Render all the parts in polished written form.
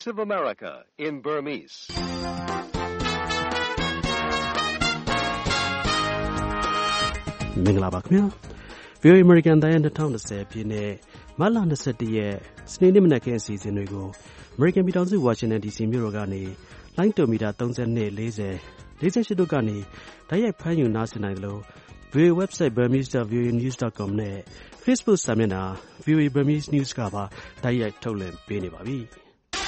of America in Burmese. ။မင်္ဂလာပါခင်ဗျာ။ VOA American တိုင်း2020ပြည့်နှစ်မတ်လ21ရက်စနေနေ့မနက်ခင်းအစီအစဉ်တွေကို American ပြည်ထောင်စု Washington DC မြို့တော်ကနေလိုင်းတိုမီတာ32 40 48တို့ကနေတိုက်ရိုက်ဖမ်းယူနားဆင်နိုင်တယ်လို့ VOA website burmese.voanews.com နဲ့ Facebook စာမျက်နှာ VOA Burmese News ကပါတိုက်ရိုက်ထုတ်လွှင့်ပေးနေပါပြီ။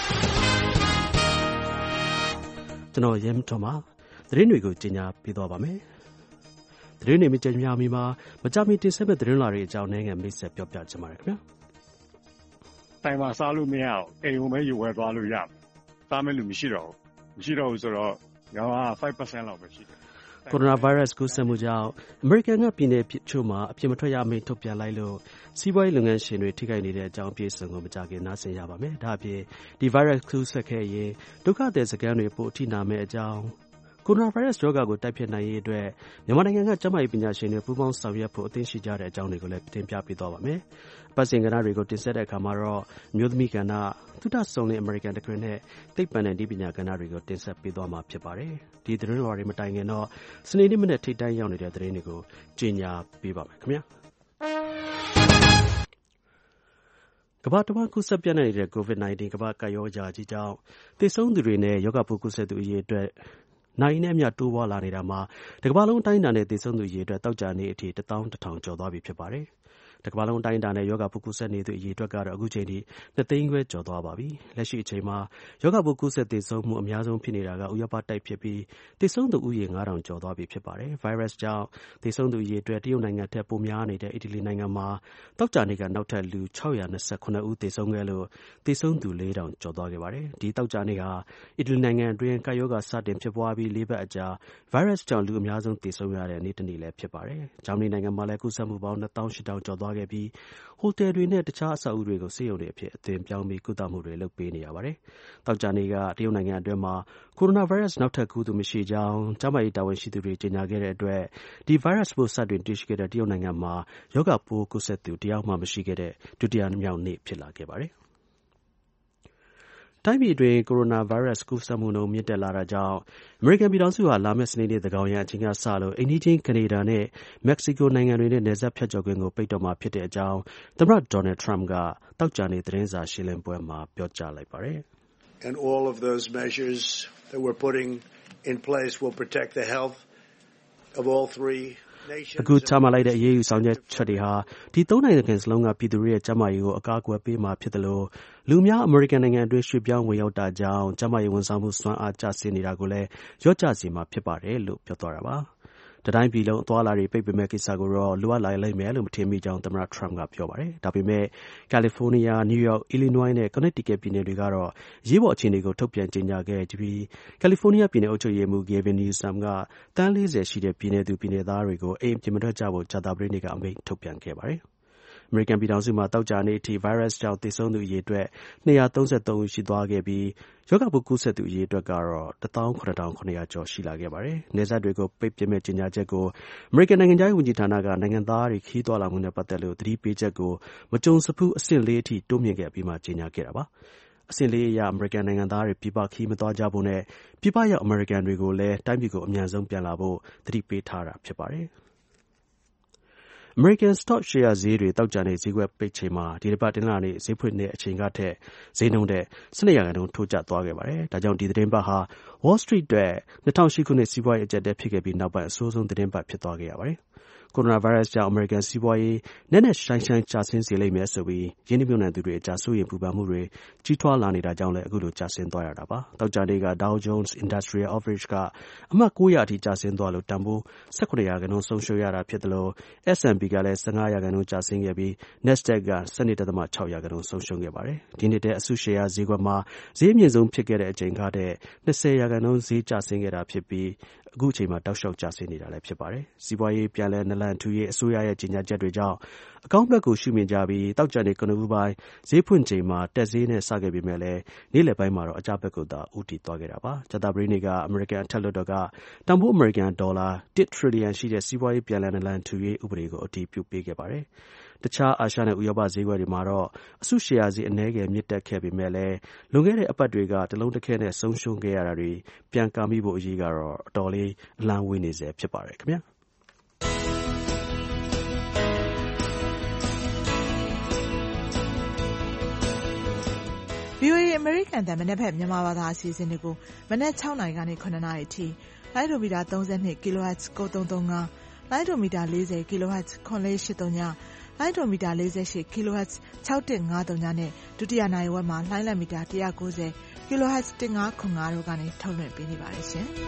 ကျွန်တော်ရဲမထွန်းပါသတင်းတွေကိုကြီးညာပေးသွားပါမယ်။သတင်းတွေမကြမ်းမီမှာမကြမီတင်ဆက်မဲ့သတင်းလာတွေအကြောင်းနိုင်ငံမိတ်ဆက်ပြောပြချင်ပါတယ်ခင်ဗျာ။တိုင်မှာစားလို့မရအောင်အိမ်ုံပဲယူဝယ်သွားလို့ရမယ်။စားမဲ့လူမရှိတော့ဘူးဆိုတော့ရောင်းက 5% လောက်ပဲရှိတယ်။ကိုရိုနာဗိုင်းရပ်စ်ကူးစက်မှုကြောင့်အမေရိကန်ကပြည်နယ်ချို့မှာအပြင်မထွက်ရအမိန့်ထုတ်ပြန်လိုက်လို့စီးပွားရေးလုပ်ငန်းရှင်တွေထိခိုက်နေတဲ့အကြောင်းအပြည့်အစုံကိုမကြခင်နားဆင်ရပါမယ်။ဒါအပြင်ဒီဗိုင်းရပ်စ်ကူးစက်ခဲ့ရင်ဒုက္ခသည်စခန်းတွေပိုအထိနာမဲ့အကြောင်းကိုရိုနာဗိုင်းရပ်စ်ရောဂါကိုတိုက်ဖျက်နိုင်ရေးအတွက်မြန်မာနိုင်ငံကကျန်းမာရေးပညာရှင်တွေပူးပေါင်းဆောင်ရွက်ဖို့အသင့်ရှိကြတဲ့အကြောင်းတွေကိုလည်းတင်ပြပေးသွားပါမယ်။အပတ်စဉ်ကဏ္ဍတွေကိုတင်ဆက်တဲ့အခါမှာတော့မျိုးသမီးကဏ္ဍ၊သုတစုံလင်အမေရိကန်တခွင်နဲ့သိပ္ပံနဲ့နည်းပညာကဏ္ဍတွေကိုတင်ဆက်ပေးသွားမှာဖြစ်ပါတယ်။ဒီသတင်းတော်တွေမတိုင်ခင်တော့စနေနေ့မနေ့ထိပ်တန်းရောက်နေတဲ့သတင်းတွေကိုကြေညာပေးပါမယ်ခင်ဗျာ။ကမ္ဘာတဝှမ်းကူးစက်ပြန့်နှံ့နေတဲ့ COVID-19 ကမ္ဘာ့ကပ်ရောဂါကြီးကြောင့်သေဆုံးသူတွေနဲ့ရောဂါပိုးကူးစက်သူအရေအတွက်နိုင်နဲ့အမျှတိုးပွားလာနေတာမှာတကမ္ဘာလုံးအတိုင်းအတာနဲ့သေဆုံးသူအရေအတွက်သောကြာနေ့အထိ 11,000 ကျော်သွားပြီဖြစ်ပါတယ်။တကမ္ဘာလုံးအတိုင်းအတာနဲ့ရောဂါပိုးကူးစက်နေသူအရေအတွက်ကတော့အခုချိန်ထိ2သိန်းခွဲကျော်သွားပါပြီ။လက်ရှိအချိန်မှာရောဂါပိုးကူးစက်သေဆုံးမှုအများဆုံးဖြစ်နေတာကဥရောပတိုက်ဖြစ်ပြီးသေဆုံးသူဦးရေ 5,000 ကျော်သွားပြီဖြစ်ပါတယ်။ဗိုင်းရပ်စ်ကြောင့်သေဆုံးသူအရေအတွက်တရုတ်နိုင်ငံထက်ပိုများနေတဲ့အီတလီနိုင်ငံမှာသောကြာနေ့ကနောက်ထပ်လူ629ဦးသေဆုံးခဲ့လို့သေဆုံးသူ 4,000 ကျော်သွားခဲ့ပါတယ်။ဒီသောကြာနေ့ဟာအီတလီနိုင်ငံအတွင်းကပ်ရောဂါစတင်ဖြစ်ပွားပြီး4 ပတ်အကြာဗိုင်းရပ်စ်ကြောင့်လူအများဆုံးသေဆုံးရတဲ့နေ့တစ်နေ့လည်းဖြစ်ပါတယ်။ဂျာမနီနိုင်ငံမှာလည်းကူးစက်မှုပေါင်း 28,000 ကျော်သွားခဲ့ပြီးဟိုတယ်တွေနဲ့တခြားအဆောက်အဦတွေကိုဆေးရုံတွေအဖြစ်အသွင်ပြောင်းပြီးကုသမှုတွေလုပ်ပေးနေရပါတယ်။သောကြာနေ့ကတရုတ်နိုင်ငံအတွင်းမှာကိုရိုနာဗိုင်းရပ်စ်နောက်ထပ်ကူးသူမရှိကြောင်းကျန်းမာရေးတာဝန်ရှိသူတွေကြေညာခဲ့တဲ့အတွက်ဒီဗိုင်းရပ်စ်ပိုးစတင်တွေ့ရှိခဲ့တဲ့တရုတ်နိုင်ငံမှာရောဂါပိုးကူးစက်သူတယောက်မှမရှိခဲ့တဲ့ဒုတိယမြောက်နေ့ဖြစ်လာခဲ့ပါတယ်။တိုင်းပြည်အတွင်းကိုရိုနာဗိုင်းရပ်စ်ကူးစက်မှုနှုန်းမြင့်တက်လာတာကြောင့်အမေရိကန်ပြည်ထောင်စုဟာလာမယ့်စနေနေ့သန်းခေါင်ယံအချိန်ကစလို့အိမ်နီးချင်းကနေဒါနဲ့မက္ကဆီကိုနိုင်ငံတွေနဲ့နယ်စပ်ဖြတ်ကျော်ခွင့်ကိုပိတ်တော့မှာဖြစ်တဲ့အကြောင်းသမ္မတဒေါ်နယ်ထရမ့်ကသောကြာနေ့သတင်းစာရှင်းလင်းပွဲမှာပြောကြားလိုက်ပါတယ်။ And all of those measures that we're putting in place will protect the health of all three အခုချမှတ်လိုက်တဲ့အရေးယူဆောင်ချက်တွေဟာဒီသုံးနိုင်ငံစလုံးကပြည်သူတွေရဲ့ကျန်းမာရေးကိုအကာအကွယ်ပေးမှာဖြစ်တယ်လို့လူများအမေရိကန်နိုင်ငံအတွင်းရွှေ့ပြောင်းဝင်ရောက်တာကြောင့်ကျန်းမာရေးဝန်ဆောင်မှုစွမ်းအားကျဆင်းနေတာကိုလည်းလျော့ကျစေမှာဖြစ်ပါတယ်လို့ပြောသွားတာပါ။တတိုင်းပြည်လုံးအသွားအလာတွေပိတ်ပင်မဲ့ကိစ္စကိုတော့လိုအပ်လာလိမ့်မယ်လို့မထင်မိကြောင်းသမ္မတထရမ့်ကပြောပါတယ်။ဒါပေမဲ့ကယ်လီဖိုးနီးယား၊နယူးယောက်၊အီလီနွိုင်းနဲ့ကော်နက်တီကက်ပြည်နယ်တွေကတော့အရေးပေါ်အခြေအနေကိုထုတ်ပြန်ကြေညာခဲ့ပြီးကယ်လီဖိုးနီးယားပြည်နယ်အုပ်ချုပ်ရေးမှူး Gavin Newsom ကသန်း 40 ရှိတဲ့ပြည်နယ်သူပြည်နယ်သားတွေကိုအိမ်ပြင်မထွက်ကြဖို့ကြာသပတေးနေ့ကအမိန့်ထုတ်ပြန်ခဲ့ပါတယ်။အမေရိကန်ပြည်ထောင်စုမှာသောကြာနေ့အထိဗိုင်းရပ်စ်ကြောင့်သေဆုံးသူအရေအတွက်233ဦးရှိသွားခဲ့ပြီးရောဂါပိုးကူးစက်သူအရေအတွက်ကတော့ 17,700 ကျော်ရှိလာခဲ့ပါတယ်။နယ်စပ်တွေကိုပိတ်ပစ်မဲ့ကြေညာချက်ကိုအမေရိကန်နိုင်ငံခြားရေးဝန်ကြီးဌာနကနိုင်ငံသားတွေခရီးသွားလာမှုနဲ့ပတ်သက်လို့သတိပေးချက်ကိုမကြုံစဖူးအဆင့် 4 အထိတိုးမြှင့်ခဲ့ပြီးမှကြေညာခဲ့တာပါ။အဆင့် 4 အရအမေရိကန်နိုင်ငံသားတွေပြည်ပခရီးမသွားကြဖို့နဲ့ပြည်ပရောက်အမေရိကန်တွေကိုလည်းတိုင်းပြည်ကိုအမြန်ဆုံးပြန်လာဖို့သတိပေးထားတာဖြစ်ပါတယ်။အမေရိကန်စတော့ရှယ်ယာဈေးတွေသောကြာနေ့ဈေးကွက်ပိတ်ချိန်မှာဒီတစ်ပတ်တနင်္လာနေ့ဈေးဖွင့်တဲ့အချိန်ကထက်ဈေးနှုန်းတဲ့12% ထိုးကျသွားခဲ့ပါတယ်။ဒါကြောင့်ဒီသတင်းပတ်ဟာ Wall Street အတွက်2008ခုနှစ်စီးပွားရေးအကျပ်အတည်းဖြစ်ခဲ့ပြီးနောက်ပိုင်းအဆိုးဆုံးသတင်းပတ်ဖြစ်သွားခဲ့ရပါတယ်။ကိုရိုနာဗိုင်းရပ်စ်ကြောင့်အမေရိကန်စီးပွားရေးနက်နက်ရှိုင်းရှိုင်းကျဆင်းစေလိမ့်မယ်ဆိုပြီးရင်းနှီးမြှုပ်နှံသူတွေအကြားစိုးရိမ်ပူပန်မှုတွေကြီးထွားလာနေတာကြောင့်လည်းအခုလိုကျဆင်းသွားရတာပါ။သောကြာနေ့က Dow Jones Industrial Average ကအမှတ် 900 အထိကျဆင်းသွားလို့တန်ဖိုး 17% ဆုံးရှုံးရတာဖြစ်တယ်လို့ S&P ကလည်း 15% ကျဆင်းခဲ့ပြီး NASDAQ က 12.6% ဆုံးရှုံးခဲ့ပါတယ်။ဒီနှစ်ထဲအစုရှယ်ယာဈေးကွက်မှာဈေးအမြင့်ဆုံးဖြစ်ခဲ့တဲ့အချိန်ကတည်းက 20% ဈေးကျဆင်းခဲ့တာဖြစ်ပြီးအခုအချိန်မှာတောက်လျှောက်ကျဆင်းနေတာလည်းဖြစ်ပါတယ်။စီးပွားရေးပြန်လည်နလန်ထူရေးအစိုးရရဲ့ကြေညာချက်တွေကြောင့်အကောင်းဘက်ကိုရှုမြင်ကြပြီးသောကြာနေ့ကနဦးပိုင်းဈေးဖွင့်ချိန်မှာတက်ဈေးနဲ့စခဲ့ပေမဲ့လည်းနေ့လယ်ပိုင်းမှာတော့အကျဘက်ကိုသာဦးတည်သွားခဲ့တာပါ။ကြာသပတေးနေ့ကအမေရိကန်အထက်လွှတ်တော်ကတန်ဖိုးအမေရိကန်ဒေါ်လာ1 trillion ရှိတဲ့စီးပွားရေးပြန်လည်နလန်ထူရေးဥပဒေကိုအတည်ပြုပေးခဲ့ပါတယ်။တခြားအာရှနဲ့ဥရောပဈေးကွက်တွေမှာတော့အစုရှယ်ယာဈေးအနည်းငယ်မြင့်တက်ခဲ့ပေမဲ့လည်းလွန်ခဲ့တဲ့အပတ်တွေကတလုံးတစ်ခဲနဲ့ဆုံးရှုံးခဲ့ရတာတွေပြန်ကာမိဖို့အရေးကတော့အတော်လေးအလှမ်းဝေးနေစေဖြစ်ပါတယ်ခင်ဗျာ VOA အမေရိကန်တန်မနက်ဖက်မြန်မာဘာသာအစီအစဉ်တွေကိုမနက်6နာရီကနေ9နာရီအထိလိုင်းဒိုမီတာ32 kHz 9335လိုင်းဒိုမီတာ40 kHz 9483ညလိုင်းဒိုမီတာ48 kHz 6153နဲ့ဒုတိယနိုင်ဝက်မှာလိုင်းလက်မီတာ190 kHz 1505တို့ကနေထုတ်လွှင့်ပေးနေပါတယ်ရှင်။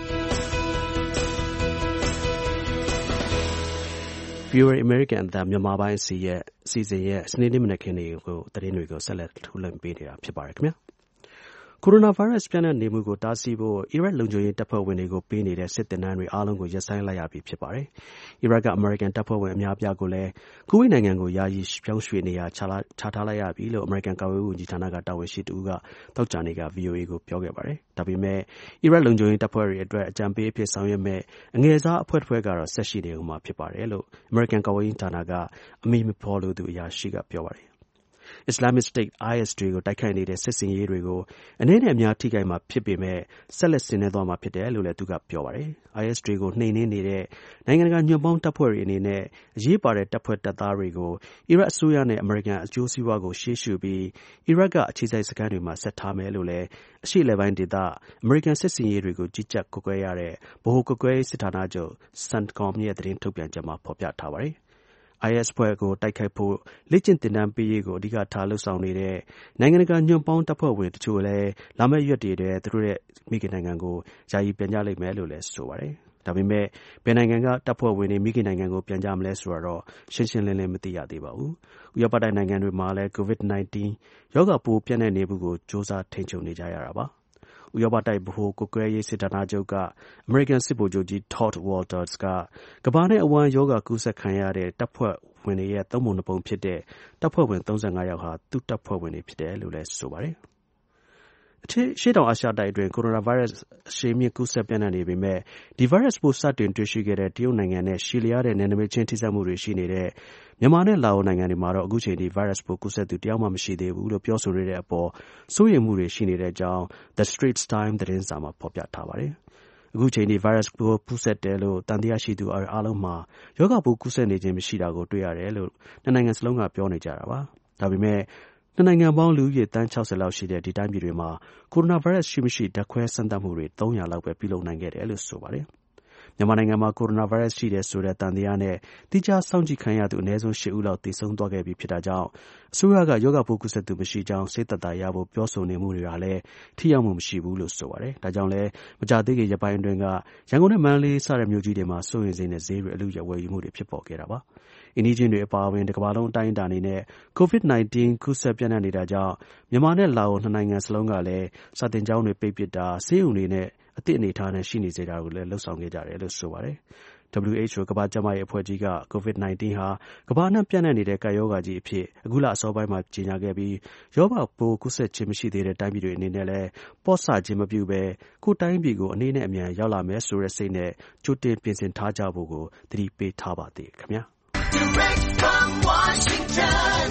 VOA American အသံမြန်မာပိုင်းအစီအစဉ်ရဲ့စနေနေ့မနက်ခင်းတွေကိုသတင်းတွေကိုဆက်လက်ထုတ်လွှင့်ပေးနေတာဖြစ်ပါတယ်ခင်ဗျာကိုရိုနာဗိုင်းရပ်စ်ပြန့်နှံ့နေမှုကိုတားဆီးဖို့အီရတ်လုံခြုံရေးတပ်ဖွဲ့ဝင်တွေကိုပေးနေတဲ့စစ်သင်တန်းတွေအားလုံးကိုရပ်ဆိုင်းလိုက်ရပြီဖြစ်ပါတယ်။အီရတ်ကအမေရိကန်တပ်ဖွဲ့ဝင်အများအပြားကိုလည်းကူဝိတ်နိုင်ငံကိုယာယီပြောင်းရွှေ့နေရာချထားလိုက်ရပြီလို့အမေရိကန်ကာကွယ်ရေးဝန်ကြီးဌာနကတာဝန်ရှိသူကသောကြာနေ့က VOA ကိုပြောခဲ့ပါတယ်။ဒါပေမဲ့အီရတ်လုံခြုံရေးတပ်ဖွဲ့တွေအတွက်အကြံပေးအဖြစ်ဆောင်ရွက်မဲ့အငယ်စားအဖွဲ့တစ်ဖွဲ့ကတော့ဆက်ရှိနေဦးမှာဖြစ်ပါတယ်လို့အမေရိကန်ကာကွယ်ရေးဌာနကအမည်မဖော်လိုသူအရာရှိကပြောပါတယ်Islamic State IS တွေကိုတိုက်ခိုက်နေတဲ့စစ်စင်ရေးတွေကိုအနည်းနဲ့အများထိခိုက်မှာဖြစ်ပေမဲ့ဆက်လက်ဆင်နွှဲသွားမှာဖြစ်တယ်လို့လည်းသူကပြောပါတယ်။ IS တွေကိုနှိမ်နင်းနေတဲ့နိုင်ငံတကာညွန့်ပေါင်းတပ်ဖွဲ့တွေအနေနဲ့အရေးပါတဲ့တပ်ဖွဲ့တပ်သားတွေကိုအီရတ်အစိုးရနဲ့အမေရိကန်အကျိုးစီးပွားကိုရှေ့ရှုပြီးအီရတ်ကအခြေစိုက်စခန်းတွေမှာဆက်ထားမယ်လို့လည်းအရှေ့အလယ်ပိုင်းဒေသအမေရိကန်စစ်စင်ရေးတွေကိုကြီးကြပ်ကွပ်ကဲရတဲ့ဗဟိုကွပ်ကဲရေးစစ်ဌာနချုပ် CENTCOM ရဲ့သတင်းထုတ်ပြန်ချက်မှာဖော်ပြထားပါတယ်IS ဖွဲ့ကိုတိုက်ခိုက်ဖို့လေ့ကျင့်သင်တန်းပေးရေးကိုအဓိကထားလှုပ်ဆောင်နေတဲ့နိုင်ငံတကာညွန့်ပေါင်းတပ်ဖွဲ့ဝင်တချို့လည်းလာမယ့်ရက်တွေထဲသူတို့ရဲ့မိခင်နိုင်ငံကိုယာယီပြန်ကြလိမ့်မယ်လို့လည်းဆိုပါတယ်။ဒါပေမဲ့ဘယ်နိုင်ငံကတပ်ဖွဲ့ဝင်တွေမိခင်နိုင်ငံကိုပြန်ကြမလဲဆိုတာတော့ရှင်းရှင်းလင်းလင်းမသိရသေးပါဘူး။ဥရောပတိုက်နိုင်ငံတွေမှာလည်း COVID-19 ရောဂါပိုးပြန့်နှံ့နေမှုကိုစ조사ထိန်းချုပ်နေကြရတာပါ။ဥရောပတိုက်ဗဟိုကွပ်ကဲရေးစစ်ဌာနချုပ်ကအမေရိကန်စစ်ဗိုလ်ချုပ်ကြီး Todd Walters ကကမ္ဘာနဲ့အဝန်းရောဂါကူးစက်ခံရတဲ့တပ်ဖွဲ့ဝင်တွေရဲ့သုံးပုံနှစ်ပုံဖြစ်တဲ့တပ်ဖွဲ့ဝင်35ယောက်ဟာသူ့တပ်ဖွဲ့ဝင်တွေဖြစ်တယ်လို့လည်းဆိုပါတယ်။ရှေ့တောင်အာရှတိုက်အတွင်းကိုရိုနာဗိုင်းရပ်စ်အရှိန်မြင့်ကူးစက်ပြန့်နှံ့နေပေမဲ့ဒီဗိုင်းရပ်စ်ပိုးစတင်တွေ့ရှိခဲ့တဲ့တရုတ်နိုင်ငံနဲ့ရှည်လျားတဲ့နယ်နိမိတ်ချင်းထိစပ်မှုတွေရှိနေတဲ့မြန်မာနဲ့လာအိုနိုင်ငံတွေမှာတော့အခုချိန်ထိဗိုင်းရပ်စ်ပိုးကူးစက်သူတယောက်မှမရှိသေးဘူးလို့ပြောဆိုနေတဲ့အပေါ်စိုးရိမ်မှုတွေရှိနေတဲ့အကြောင်း The Straits Times သတင်းစာမှာဖော်ပြထားပါတယ်။အခုချိန်ထိဗိုင်းရပ်စ်ပိုးကူးစက်တယ်လို့သံသယရှိသူအားလုံးမှာရောဂါပိုးကူးစက်နေခြင်းမရှိတာကိုတွေ့ရတယ်လို့နှစ်နိုင်ငံစလုံးကပြောနေကြတာပါ။ဒါပေမဲ့နှစ်နိုင်ငံပေါင်းလူဦးရေသန်း60လောက်ရှိတဲ့ဒီတိုင်းပြည်တွေမှာကိုရိုနာဗိုင်းရပ်စ်ရှိမရှိဓာတ်ခွဲစမ်းသပ်မှုတွေ300လောက်ပဲပြုလုပ်နိုင်ခဲ့တယ်လို့ဆိုပါတယ်။မြန်မာနိုင်ငံမှာကိုရိုနာဗိုင်းရပ်စ်ရှိတယ်ဆိုတဲ့သံသယနဲ့တိကျစောင့်ကြည့်ခံရသူအနည်းဆုံး8ဦးလောက်သေဆုံးသွားခဲ့ပြီဖြစ်တာကြောင့်အစိုးရကရောဂါပိုးကူးစက်သူမရှိကြောင်းစိတ်သက်သာရဖို့ပြောဆိုနေမှုတွေကလည်းထိရောက်မှုမရှိဘူးလို့ဆိုပါတယ်။ဒါကြောင့်လည်းမကြသေးခင်ရက်ပိုင်းအတွင်းကရန်ကုန်နဲ့မန္တလေးစတဲ့မြို့ကြီးတွေမှာစိုးရိမ်စိတ်နဲ့ဈေးတွေအလူရဝယ်ယူမှုတွေဖြစ်ပေါ်ခဲ့တာပါ။အိန္ဒိချင်းတွေအပါအဝင်တစ်ကမ္ဘာလုံးအတိုင်းအတာအနေနဲ့ COVID-19 ကူးစက်ပြန့်နှံ့နေတာကြောင့်မြန်မာနဲ့လာအိုနှစ်နိုင်ငံစလုံးကလည်းစာသင်ကျောင်းတွေပိတ်ပစ်တာဆေးရုံတွေနဲ့အသည့်အနေထားနဲ့ရှိနေစေတာကိုလည်းလှုပ်ဆောင်ခဲ့ကြတယ်လို့ဆိုပါတယ်။ WHO ကမ္ဘာ့ကျန်းမာရေးအဖွဲ့ကြီးက COVID-19 ဟာကမ္ဘာအနှံ့ပြန့်နှံ့နေတဲ့ကပ်ရောဂါကြီးအဖြစ်အခုလအစောပိုင်းမှာကြေညာခဲ့ပြီးရောဂါပိုးကူးစက်ခြင်းမရှိသေးတဲ့တိုင်းပြည်တွေအနေနဲ့လည်းပေါ့ဆခြင်းမပြုဘဲကိုယ်တိုင်းပြည်ကိုအနည်းနဲ့အမြန်ရောက်လာမယ်ဆိုတဲ့စိတ်နဲ့ကြိုတင်ပြင်ဆင်ထားကြဖို့ကိုသတိပေးထားပါသေးတယ်ခင်ဗျာ။ Direct from Washington,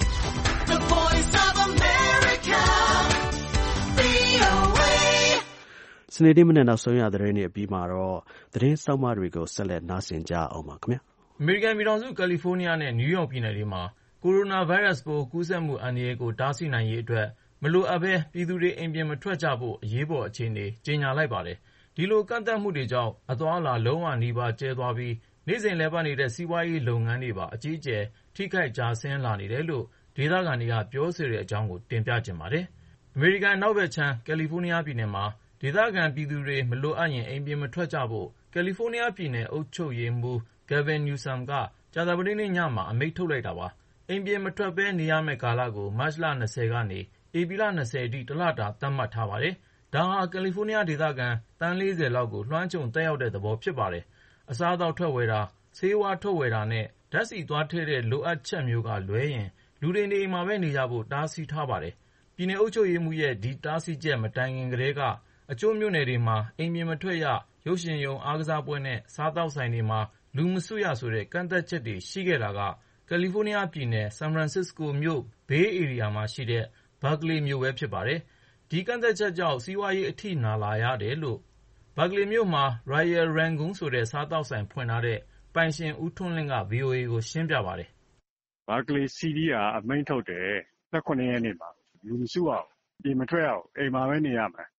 the voice of America, VOA စနေနေ့မနက်နောက်ဆုံးရသတင်းတွေအပြီးမှာတော့သတင်းစောင့်မတွေကိုဆက်လက်နားဆင်ကြအောင်ပါခင်ဗျာအမေရိကန်ပြည်ထောင်စုကယ်လီဖိုးနီးယားနဲ့နယူးယောက်ပြည်နယ်တွေမှာကိုရိုနာဗိုင်းရပ်စ်ပိုးကူးစက်မှုအန္တရာယ်ကိုတားဆီးနိုင်ရေးအတွက်မလိုအပ်ဘဲပြည်သူတွေအိမ်ပြင်မထွက်ကြဖို့အရေးပေါ်အခြေအနေကြေညာလိုက်ပါတယ်ဒီလိုကန့်သတ်မှုတွေကြောင့်အသွားအလာလုံးဝနီးပါးကျဲသွားပြီးနေ့စဉ်လည်ပတ်နေတဲ့စီးပွားရေးလုပ်ငန်းတွေပါအကြီးအကျယ်ထိခိုက်ကျဆင်းလာနေတယ်လို့ဒေသခံတွေကပြောဆိုတဲ့အကြောင်းကိုတင်ပြချင်ပါတယ်အမေရိကန်နောက်ဘက်ခြမ်းကယ်လီဖိုးနီးယားပြည်နယ်မှာဒေသခံပြည်သူတွေမလိုအပ်ရင်အိမ်ပြင်မထွက်ကြဖို့ကယ်လီဖိုးနီးယားပြည်နယ်အုပ်ချုပ်ရေးမှူး Gavin Newsom ကကြာသပတေးနေ့ညမှာအမိန့်ထုတ်လိုက်တာပါအိမ်ပြင်မထွက်ဘဲနေရမယ့်ကာလကိုမတ်လ20ကနေဧပြီလ20အထိတစ်လတာသတ်မှတ်ထားပါတယ်ဒါဟာကယ်လီဖိုးနီးယားဒေသခံတန်း40လောက်ကိုလွှမ်းခြုံသက်ရောက်တဲ့သဘောဖြစ်ပါတယ်အစားအသောက်ထွက်ဝယ်တာဆေးဝါးထုတ်ဝယ်တာနဲ့ဓာတ်ဆီသွားထည့်တဲ့လိုအပ်ချက်မျိုးကလွဲရင်လူတွေနေအိမ်မှာပဲနေကြဖို့တားဆီးထားပါတယ်ပြည်နယ်အုပ်ချုပ်ရေးမှူးရဲ့ဒီတားဆီးချက်မတိုင်ခင်ကတည်းကအချို့မြို့နယ်တွေမှာအိမ်ပြင်မထွက်ရရုပ်ရှင်ရုံအားကစားပွဲနဲ့စားသောက်ဆိုင်တွေမှာလူမစုရဆိုတဲ့ကန့်သတ်ချက်တွေရှိခဲ့တာကကယ်လီဖိုးနီးယားပြည်နယ် ဆန်ဖရန်စစ္စကိုမြို့ ဘေးဧရိယာမှာရှိတဲ့ Berkeley မြို့ပဲဖြစ်ပါတယ်။ ဒီကန့်သတ်ချက်ကြောင့်စီးပွားရေးအထိနာလာရတယ်လို့ Berkeley မြို့မှာ Royal Rangoon ဆိုတဲ့စားသောက်ဆိုင်ဖွင့်ထားတဲ့ပိုင်ရှင်ဦးထွန်းလင်းက VOA ကိုရှင်းပြပါတယ်။ Berkeley CD ကအမိန့်ထုတ်တယ်18ရက်နေ့မှာလူမစုအောင်ပြင်မထွက်အောင်အိမ်မှာပဲနေရမယ်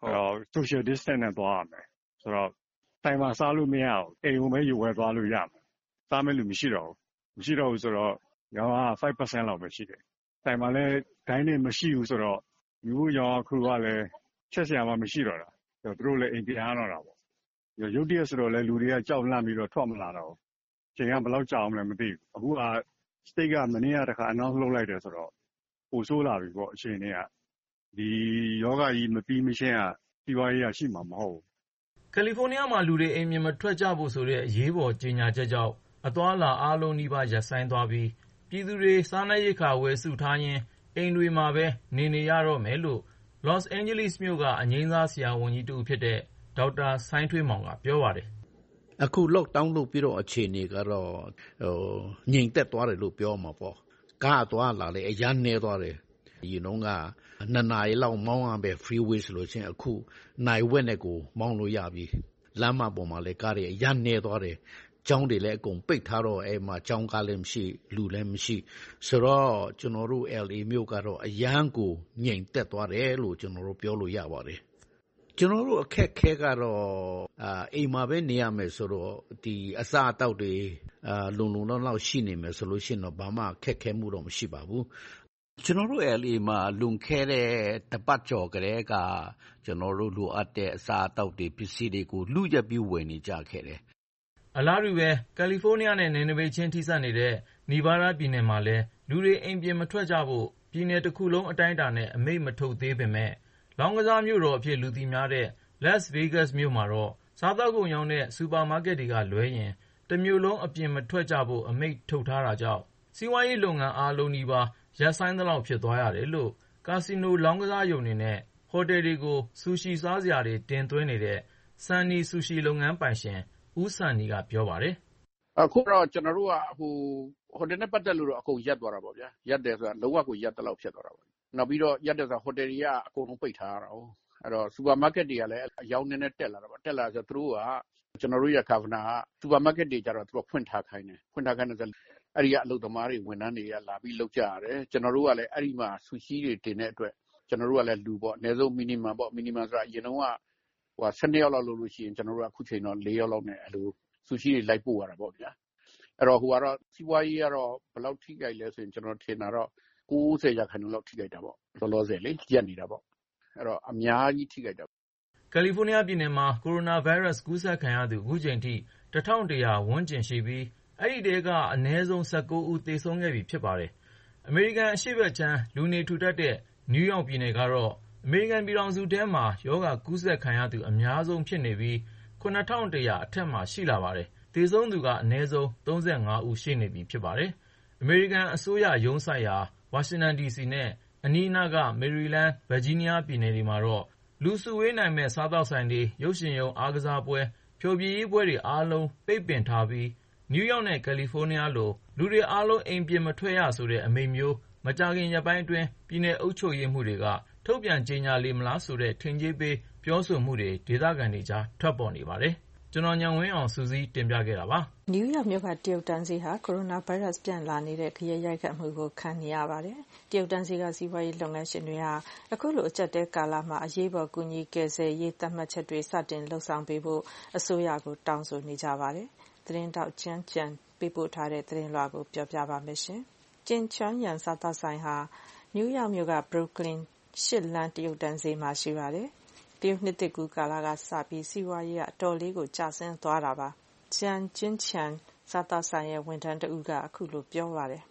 social distance နဲ့သွားရမယ်ဆိုတော့တိုင်မှာစားလို့မရအောင်အိမ်ကိုပဲယူဝယ်သွားလို့ရမယ်စားမဲ့လူမရှိတော့ဘူးဆိုတော့ရောင်းအား 5% လောက်ပဲရှိတယ်တိုင်မှာလည်းဒိုင်းနဲ့မရှိဘူးဆိုတော့ယူဖို့ရောင်းအားခရူကလည်းချက်စရာမှမရှိတော့တာသူတို့လည်းအိမ်ပြန်ရတော့တာပေါ့ရုတ်တရက်ဆိုတော့လည်းလူတွေကကြောက်လန့်ပြီးတော့ထွက်မလာတော့ချိန်ကဘယ်လောက်ကြာအောင်လဲမသိဘူးအခုက state ကမနေ့ကတခါ announce လုပ်လိုက်တယ်ဆိုတော့ပိုဆိုးလာပြီပေါ့အချိန်တွေကဒီယောဂကြီးမပြီးမချင်းကစီးပွားရေးရှိမှာမဟုတ်ဘူးကယ်လီဖိုးနီးယားမှာလူတွေအိမ်ပြင်မထွက်ကြဖို့ဆိုတဲ့အရေးပေါ်ကြေညာချက်ကြောင့်အသွားအလာအားလုံးနီးပါးရပ်ဆိုင်းသွားပြီးပြည်သူတွေစားနပ်ရိက္ခာဝယ်စုထားရင်းအိမ်တွေမှာပဲနေရတော့မယ်လို့ Los Angeles မြို့ကအငြိမ်းစားဆရာဝန်ကြီးတဦးဖြစ်တဲ့ဒေါက်တာဆိုင်းထွေးမောင်ကပြောပါတယ်အခု lockdown လုပ်ပြီးတော့အခြေအနေကတော့ငြိမ်သက်သွားတယ်လို့ပြောမှာပေါ့ကားသွားလာလေအရန်နေသွားတယ်ဒီနှုန်းက2နာရီလောက်မောင်းရမယ် freeway ဆိုလို့ချင်းအခုနိုင်ဝက်နဲ့ကိုမောင်းလို့ရပြီလမ်းမပေါ်မှာလည်းကားတွေအရန်နေသွားတယ်ကျောင်းတွေလည်းအကုန်ပိတ်ထားတော့အဲ့မှာကျောင်းကားလည်းမရှိလူလည်းမရှိဆိုတော့ကျွန်တော်တို့ LA မြို့ကတော့အရန်ကိုငြိမ်သက်သွားတယ်လို့ကျွန်တော်တို့ပြောလို့ရပါတယ်ကျွန်တော်တို့အခက်ခဲကတော့အိမ်မှာပဲနေရမယ်ဆိုတော့ဒီအစားအသောက်တွေလုံလောက်ရှိနေမယ်ဆိုလို့ရှိရင်တော့ဘာမှခက်ခဲမှုတော့မရှိပါဘူးကျွန်တော်တို့ LA မှာလွန်ခဲ့တဲ့တပတ်ကျော်ကလေးကကျွန်တော်တို့လိုအပ်တဲ့အစားအသောက်တွေပစ္စည်းတွေကိုလူရက်ပြီးဝယ်နေကြခဲ့တယ်အလားတူပဲကယ်လီဖိုးနီးယားနဲ့နယ်နိမိတ်ချင်းထိစပ်နေတဲ့နီဗားဒါးပြည်နယ်မှာလည်းလူတွေအိမ်ပြင်မထွက်ကြဖို့ပြည်နယ်တစ်ခုလုံးအတိုင်းအတာနဲ့အမိန့်မထုတ်သေးပေမဲ့လောင်းကစားမြို့တော်အဖြစ်လူသိများတဲ့ Las Vegas မြို့မှာတော့စားသောက်ကုန်ရောင်းတဲ့စူပါမားကက်တွေကလွဲရင်တမြို့လုံးအပြင်မထွက်ကြဖို့အမိန့်ထုတ်ထားတာကြောင့်စီးပွားရေးလုပ်ငန်းအားလုံးနီးပါးရပ်ဆိုင်းသလောက်ဖြစ်သွားရတယ်လို့ကာစီနိုလောင်းကစားရုံတွေနဲ့ဟိုတယ်တွေကိုဆူရှီစားစရာတွေတင်သွင်းနေတဲ့ဆန်နီဆူရှီလုပ်ငန်းပိုင်ရှင်ဦးဆန်နီကပြောပါတယ်အခုတော့ကျွန်တော်တို့ကဟိုတယ်နဲ့ပတ်သက်လို့တော့အကုန်ရပ်သွားတာပေါ့ဗျာရပ်တယ်ဆိုတာလုံးဝကိုရပ်တလောက်ဖြစ်သွားတာပေါ့နောက်ပြီးတော့ရပ်တယ်ဆိုတာဟိုတယ်တွေကအကုန်လုံးပိတ်ထားရတာဟုတ်အဲ့တော့စူပါမားကက်တွေကလည်းအယောင်းနဲ့တက်လာတာပေါ့တက်လာဆိုသူတို့ကကျွန်တော်တို့ရဂါဗနာကစူပါမားကက်တွေကျတော့သူကဖွင့်ထားခိုင်းတယ်ဆိုအဲ့ဒီကအလုပ်သမားတွေဝန်ထမ်းတွေကလာပြီးလုပ်ကြရတယ်ကျွန်တော်တို့ကလည်းအဲ့ဒီမှာဆူရှီတွေတင်တဲ့အတွက်ကျွန်တော်တို့ကလည်းလူပေါ့အနည်းဆုံးမီနီမမ်ဆိုတာအရင်တော့က12ရောက်လောက်လုပ်လို့ရှိရင်ကျွန်တော်တို့ကအခုချိန်တော့4ရောက်လောက်နဲ့အဲ့လိုဆူရှီတွေလိုက်ပို့ရတာပေါ့ဗျာအဲ့တော့ဟိုကတော့စီးပွားရေးကတော့ဘယ်လောက်ထိခိုက်လဲဆိုရင်ကျွန်တော်ထင်တာတော့90%လောက်ထိခိုက်တာပေါ့လောလောဆယ်လေရက်နေတာပေါ့အဲ့တော့အများကြီးထိခိုက်တာကယ်လီဖိုးနီးယားပြည်နယ်မှာကိုရိုနာဗိုင်းရပ်စ်ကူးစက်ခံရသူအခုချိန်ထိ1100ဝန်းကျင်ရှိပြီးအဲ့ဒီတဲကအနည်းဆုံး19ဦးသေဆုံးခဲ့ပြီဖြစ်ပါတယ်အမေရိကန်အရှေ့ဘက်ခြမ်းလူနေထူထပ်တဲ့နယူးယောက်ပြည်နယ်ကတော့အမေရိကန်ပြည်ထောင်စုထဲမှာရောဂါကူးစက်ခံရသူအများဆုံးဖြစ်နေပြီး9100အထက်မှာရှိလာပါတယ်သေဆုံးသူကအနည်းဆုံး35ဦးရှိနေပြီဖြစ်ပါတယ်အမေရိကန်အစိုးရရုံးစိုက်ရာဝါရှင်တန် DC နဲ့အနီးအနားကမေရီလန်းဗာဂျီးနီးယားပြည်နယ်တွေမှာတော့လူစုဝေးနိုင်မဲ့စားသောက်ဆိုင်တွေရုပ်ရှင်ရုံအားကစားပွဲဖျော်ဖြေရေးပွဲတွေအားလုံးပိတ်ပင်ထားပြီးနယူးယောက်နဲ့ကယ်လီဖိုးနီးယားလိုလူတွေအားလုံးအိမ်ပြင်မထွက်ရဆိုတဲ့အမိန့်မျိုးမကြာခင်ရက်ပိုင်းအတွင်းပြည်နယ်အုပ်ချုပ်ရေးမှုတွေကထုတ်ပြန်ကြေညာလေမလားဆိုတဲ့ထင်ကြေးပေးပြောဆိုမှုတွေဒေသခံတွေကြားထွက်ပေါ်နေပါတယ်ကျွန်တော်ညံဝင်းအောင်စူးစီးတင်ပြခဲ့တာပါနယူးယောက်မြို့ကတရုတ်တန်းစီဟာကိုရိုနာဗိုင်းရပ်စ်ပြန်လာနေတဲ့ခရီးရိုက်ခတ်မှုကိုခံနေရပါတယ်တရုတ်တန်းစီကစီးပွားရေးလုပ်ငန်းရှင်တွေဟာအခုလိုအကျပ်တဲကာလမှာအရေးပေါ်ကူညီကယ်ဆယ်ရေးသတ်မှတ်ချက်တွေစတင်လှုပ်ဆောင်ပေးဖို့အစိုးရကိုတောင်းဆိုနေကြပါတယ်သတင်းတောက်ကျန်းကျန်ပေးပို့ထားတဲ့သတင်းလွှာကိုပြောပြပါမယ်ရှင်ကျင်းချွမ်းရန်စားသောက်ဆိုင်ဟာနယူးယောက်မြို့က Brooklyn 8 လမ်းတရုတ်တန်းစီမှာရှိပါတယ်တရုတ်နှစ်သစ်ကူးကာလကစပြီးစီးပွားရေးအတော်လေးကိုကျဆင်းသွားတာပါကျန်ကျင်းချန်စားသောက်ဆိုင်ရဲ့ဝန်ထမ်းတဦးကအခုလိုပြောပါတယ်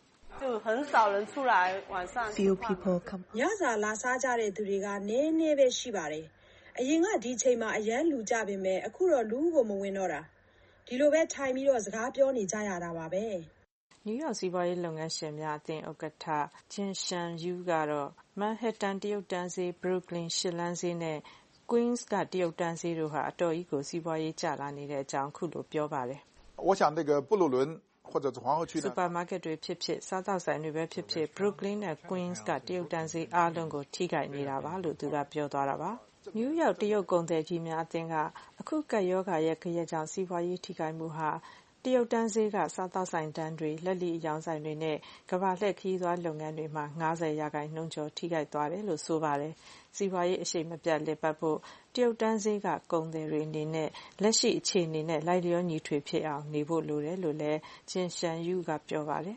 Few people come ညစာလာစားကြတဲ့သူတွေကနည်းနည်းပဲရှိပါတယ်အရင်ကဒီချိန်မှာအရန်လူကြပေမဲ့အခုတော့လူကိုမဝင်တော့တာဒီလိုပဲထိုင်ပြီးတော့စကားပြောနေကြရတာပါပဲနယူးယောက်စီးပွားရေးလုပ်ငန်းရှင်များအသင်းဥက္ကဋ္ဌဂျင်ရှန်ယူကတော့မန်ဟက်တန်တရုတ်တန်းစီဘရုကလင်ရှစ်လန်းစီနဲ့ Queens ကတရုတ်တန်းစီတို့ဟာအတော်ကြီးကိုစီးပွားရေးကျလာနေတဲ့အကြောင်းခုလိုပြောပါတယ်我想那个布鲁伦စူပါမားကတ်တွေဖြစ်ဖြစ်စားသောက်ဆိုင်တွေပဲဖြစ်ဖြစ် Brooklyn နဲ့ Queens ကတရုတ်တန်းဈေးအားလုံးကိုထိခိုက်နေတာပါလို့သူကပြောသွားတာပါနယူးယောက်တရုတ်ကုန်သည်ကြီးများအသင်းကအခုကပ်ရောဂါရဲ့ဂယက်ကြောင့်စီးပွားရေးထိခိုက်မှုဟာတရုတ်တန်းဈေးကစားသောက်ဆိုင်တန်းတွေလက်လီအယောင်ဆိုင်တွေနဲ့ကမ္ဘာလှည့်ခရီးသွားလုပ်ငန်းတွေမှာ50%ကျော်ထိခိုက်သွားတယ်လို့ဆိုပါတယ်စီးပွားရေးအရှိန်မပြတ်လည်ပတ်ဖို့တရုတ်တန်းဈေးကကုန်သည်တွေအနေနဲ့လက်ရှိအခြေအနေနဲ့လိုက်လျောညီထွေဖြစ်အောင်နေဖို့လိုတယ်လို့လည်းဂျင်ရှန်ယူကပြောပါတယ်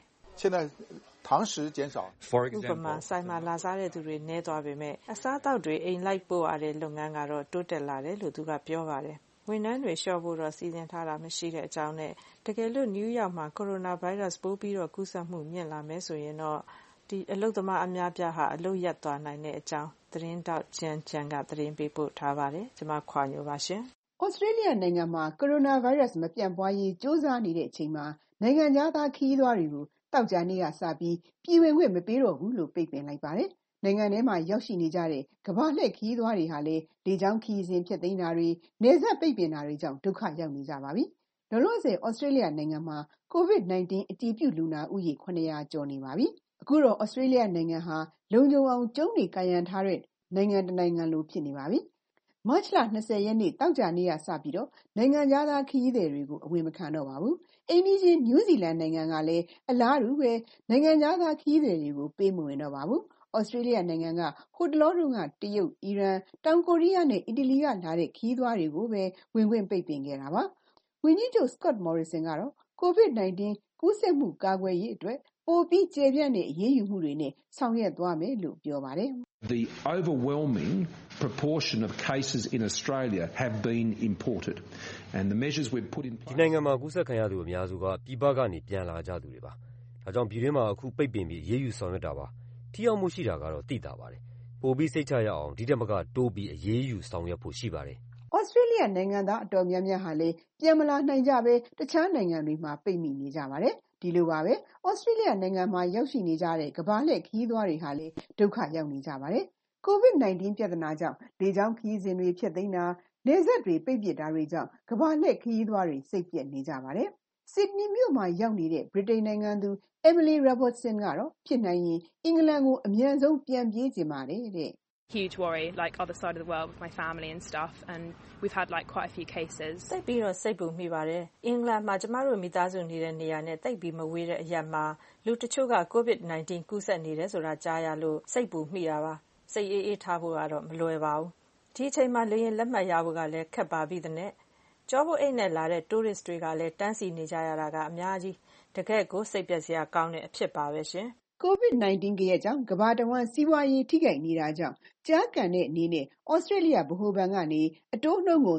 ဥပမာဆိုင်မှာလာစားတဲ့သူတွေနည်းသွားပေမဲ့အစားအသောက်တွေအိမ်လိုက်ပို့ရတဲ့လုပ်ငန်းကတော့တိုးတက်လာတယ်လို့သူကပြောပါတယ်ဝန်ထမ်းတွေလျှော့ဖို့တော့စီစဉ်ထားတာမရှိတဲ့အကြောင်းနဲ့တကယ်လို့နယူးယောက်မှာကိုရိုနာဗိုင်းရပ်စ်ပိုးပြီးတော့ကူးစက်မှုမြင့်လာမယ်ဆိုရင်တော့ဒီအလုပ်သမားအများပြားဟာအလုပ်ရပ်သွားနိုင်တဲ့အကြောင်းသတင်းတောက်ဂျန်ဂျန်ကသတင်းပေးပို့ထားပါတယ်ကျွန်မခွာညိုပါရှင်ဩစတြေးလျနိုင်ငံမှာကိုရိုနာဗိုင်းရပ်စ်မပြန့်ပွားရေးစ조사နေတဲ့အချိန်မှာနိုင်ငံသားခရီးသွားတွေကိုတောက်ကြနေ့ကစပြီးပြည်ဝင်ခွင့်မပေးတော့ဘူးလို့ပိတ်ပင်လိုက်ပါတယ်နိုင်ငံထဲမှာရောက်ရှိနေကြတဲ့ကမ္ဘာလှည့်ခရီးသွားတွေဟာလည်းလေကြောင်းခရီးစဉ်ဖျက်သိမ်းတာတွေနယ်စပ်ပိတ်ပင်တာတွေကြောင့်ဒုက္ခရောက်နေကြပါပြီ။လောလောဆယ်ဩစတြေးလျနိုင်ငံမှာ COVID-19 အတည်ပြုလူနာဦးရေ900ကျော်နေပါပြီ။အခုတော့ဩစတြေးလျနိုင်ငံဟာလုံခြုံအောင်ကျုံးတွေကာရန်ထားတဲ့နိုင်ငံတစ်နိုင်ငံလိုဖြစ်နေပါပြီ။မတ်လ20ရက်နေ့တောက်ကြနေ့ကစပြီးတော့နိုင်ငံသားခရီးသည်တွေကိုအဝင်မခံတော့ပါဘူး။အိမ်နီးချင်းနယူးဇီလန်နိုင်ငံကလည်းအလားတူပဲနိုင်ငံသားခရီးသည်တွေကိုပေးမဝင်တော့ပါဘူး။ဩစတြေးလျနိုင်ငံကဟိုတလောတုန်းကတရုတ်၊အီရန်၊တောင်ကိုရီးယားနဲ့အီတလီကလာတဲ့ခရီးသွားတွေကိုပဲဝင်ခွင့်ပိတ်ပင်ခဲ့တာပါ။ဝန်ကြီးချုပ် Scott Morrison ကတော့ COVID-19 ကူးစက်မှုကာကွယ်ရေးအတွက်ပိုပြီးကျယ်ပြန့်တဲ့အရေးယူမှုတွေနဲ့ဆောင်ရွက်သွားမယ်လို့ပြောပါတယ်။ The overwhelming proportion of cases in Australia have been imported and the measures we've put in place ဒီနိုင်ငံမှာကူးစက်ခံရသူအများစုကပြည်ပကနေပြန်လာကြသူတွေပါ။ဒါကြောင့်ပြည်တွင်းမှာအခုပိတ်ပင်ပြီးရေးယူဆောင်ရွက်တာပါ။ထိရောက်မှုရှိတာကတော့သိတာပါတယ်။ပိုပြီးစိတ်ချရအောင်ဒီတက်မကတိုးပြီးအရေးယူဆောင်ရွက်ဖို့ရှိပါတယ်။ဩစတြေးလျနိုင်ငံသားအတော်များများဟာလည်းပြန်မလာနိုင်ကြပဲတခြားနိုင်ငံတွေမှာပိတ်မိနေကြပါတယ်။ဒီလိုပါပဲဩစတြေးလျနိုင်ငံမှာရောက်ရှိနေကြတဲ့ကမ္ဘာလှည့်ခရီးသွားတွေဟာလည်းဒုက္ခရောက်နေကြပါတယ်။ COVID-19 ပြဿနာကြောင့်လေကြောင်းခရီးစဉ်တွေဖျက်သိမ်းတာနယ်စပ်တွေပိတ်ပစ်တာတွေကြောင့်ကမ္ဘာလှည့်ခရီးသွားတွေစိတ်ပျက်နေကြပါတယ်။ဆစ်ဒနီမြို့မှာရောက်နေတဲ့ဗြိတိန်နိုင်ငံသူ Emily Robertson ကတော့ဖြစ်နိုင်ရင်အင်္ဂလန်ကိုအမြန်ဆုံးပြန်ပြေးချင်ပါတယ်တဲ့။ Huge worry like other side of the world with my family and stuff and we've had like quite a few cases စိတ်ပြီးတော့စိတ်ပူမိပါတယ်အင်္ဂလန်မှာကျမတို့မိသားစုနေတဲ့နေရာနဲ့တိတ်ပြီးမဝေးတဲ့အရက်မှာလူတချို့က COVID-19 ကူးစက်နေတယ်ဆိုတာကြားရလို့စိတ်ပူမိတာပါစိတ်အေးထားဖို့ကတော့မလွယ်ပါဘူးဒီအချိန်မှာလေရင်လက်မှတ်ရဖို့ကလည်းခက်ပါပြီတဲ့ကြောဖို့အိတ်နဲ့လာတဲ့ tourist တွေကလည်းတန်းစီနေကြရတာကအများကြီးတကယ့်ကိုစိတ်ပျက်စရာကောင်းတဲ့အဖြစ်ပါပဲရှင် COVID-19 ကရဲ့ကြောင့်ကမ္ဘာတဝန်းစီးပွားရေးထိခိုက်နေတာကြောင့်ကြားကန်တဲ့အနေနဲ့ဩစတြေးလျဗဟိုဘဏ်ကနေအတိုးနှုန်းကို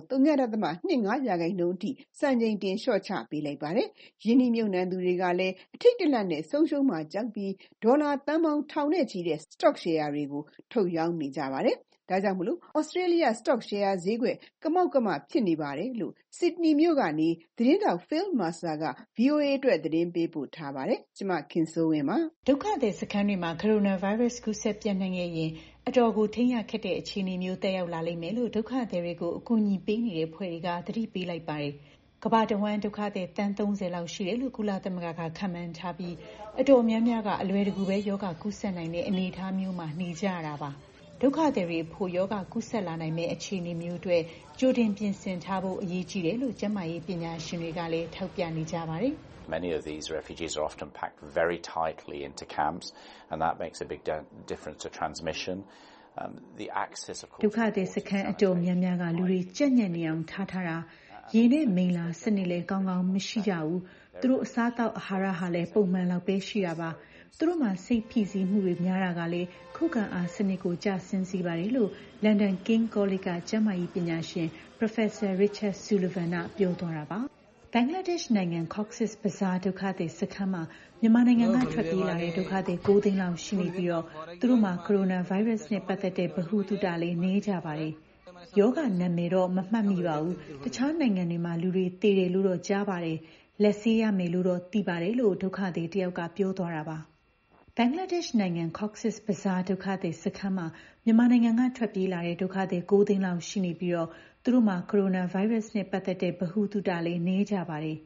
0.25% အထိစံချိန်တင်လျှော့ချပေးလိုက်ပါတယ်။ယင်းနှိမ့်မြုပ်နှံသူတွေကလည်းအထိတ်တလန့်နဲ့ဆုံးရှုံးမှကြောက်ပြီးဒေါ်လာသန်းပေါင်းထောင်နဲ့ချီတဲ့ stock share တွေကိုထုတ်ရောင်းနေကြပါတယ်။ဒါကြောင့်မလို့ဩစတြေးလျ stock share ဈေးကွက်ကမောက်ကမဖြစ်နေပါတယ်လို့ဆစ်ဒနီမြို့ကနေသတင်းတောက် Phil Mercer က VOA အတွက်သတင်းပေးပို့ထားပါတယ်။ကျွန်မခင်စိုးဝင်းပါဒုက္ခသည်စခန်းတွေမှာကိုရိုနာဗိုင်းရပ်စ်ကူးစက်ပြန့်နှံ့ခဲ့ရင်အတော်ကိုထိန်းရခက်တဲ့အခြေအနေမျိုးတက်ရောက်လာလိမ့်မယ်လို့ဒုက္ခသည်တွေကိုအကူအညီပေးနေတဲ့ဖွဲ့တွေကသတိပေးလိုက်ပါတယ်။ကမ္ဘာတဝန်းဒုက္ခသည်တန်း30လောက်ရှိတယ်လို့ကုလသမဂ္ဂကခန့်မှန်းထားပြီးအတော်များများကအလွယ်တကူပဲယောဂကူးစက်နိုင်တဲ့အနေအထားမျိုးမှာနေကြရတာပါ။ဒုက္ခသည်တွေဖို့ယောဂကူးစက်လာနိုင်မဲ့အခြေအနေမျိုးတွေကြိုတင်ပြင်ဆင်ထားဖို့အရေးကြီးတယ်လို့ကျန်းမာရေးပညာရှင်တွေကလည်းထောက်ပြနေကြပါတယ်။ Many of these refugees are often packed very tightly into camps and that makes a big difference to transmission. The access of course ဒုက္ခသည်စခန်းအတော်များများကလူတွေကြက်ညက်နေအောင်ထားတာရေနဲ့မိန်လာစနစ်လည်းကောင်းကောင်းမရှိကြဘူးသူတို့အစားအသောက်အာဟာရဟာလည်းပုံမှန်လောက်ပဲရှိတာပါသူတို့မှာစိတ်ဖိစီးမှုတွေများတာကလည်းခုခံအားစနစ်ကိုကျဆင်းစေပါတယ်လို့ London King College ကကျန်းမာရေးပညာရှင် Professor Richard Sullivan ကပြောသွားတာပါဘင်္ဂလားဒေ့ရှ်နိုင်ငံ Cox's Bazar ဒုက္ခသည်စခန်းမှာမြန်မာနိုင်ငံကထွက်ပြေးလာတဲ့ဒုက္ခသည်9သိန်းလောက်ရှိနေပြီးတော့သူတို့မှာကိုရိုနာဗိုင်းရပ်စ်နဲ့ပတ်သက်တဲ့ဗဟုသုတလေးနည်းကြပါတယ်။ယောဂနာမည်တော့မမှတ်မိပါဘူး။တခြားနိုင်ငံတွေမှာလူတွေသေတယ်လို့တော့ကြားပါတယ်။လက်ဆေးရမယ်လို့တော့သိပါတယ်လို့ဒုက္ခသည်တယောက်ကပြောသွားတာပါ။ဘင်္ဂလားဒေ့ရှ်နိုင်ငံ Cox's Bazar ဒုက္ခသည်စခန်းမှာမြန်မာနိုင်ငံကထွက်ပြေးလာတဲ့ဒုက္ခသည်9သိန်းလောက်ရှိနေပြီးတော့သူတို့မှာကိုရိုနာဗိုင်းရပ်စ်နဲ့ပတ်သက်တဲ့ဗဟုသုတလေးနည်းကြပါတယ်။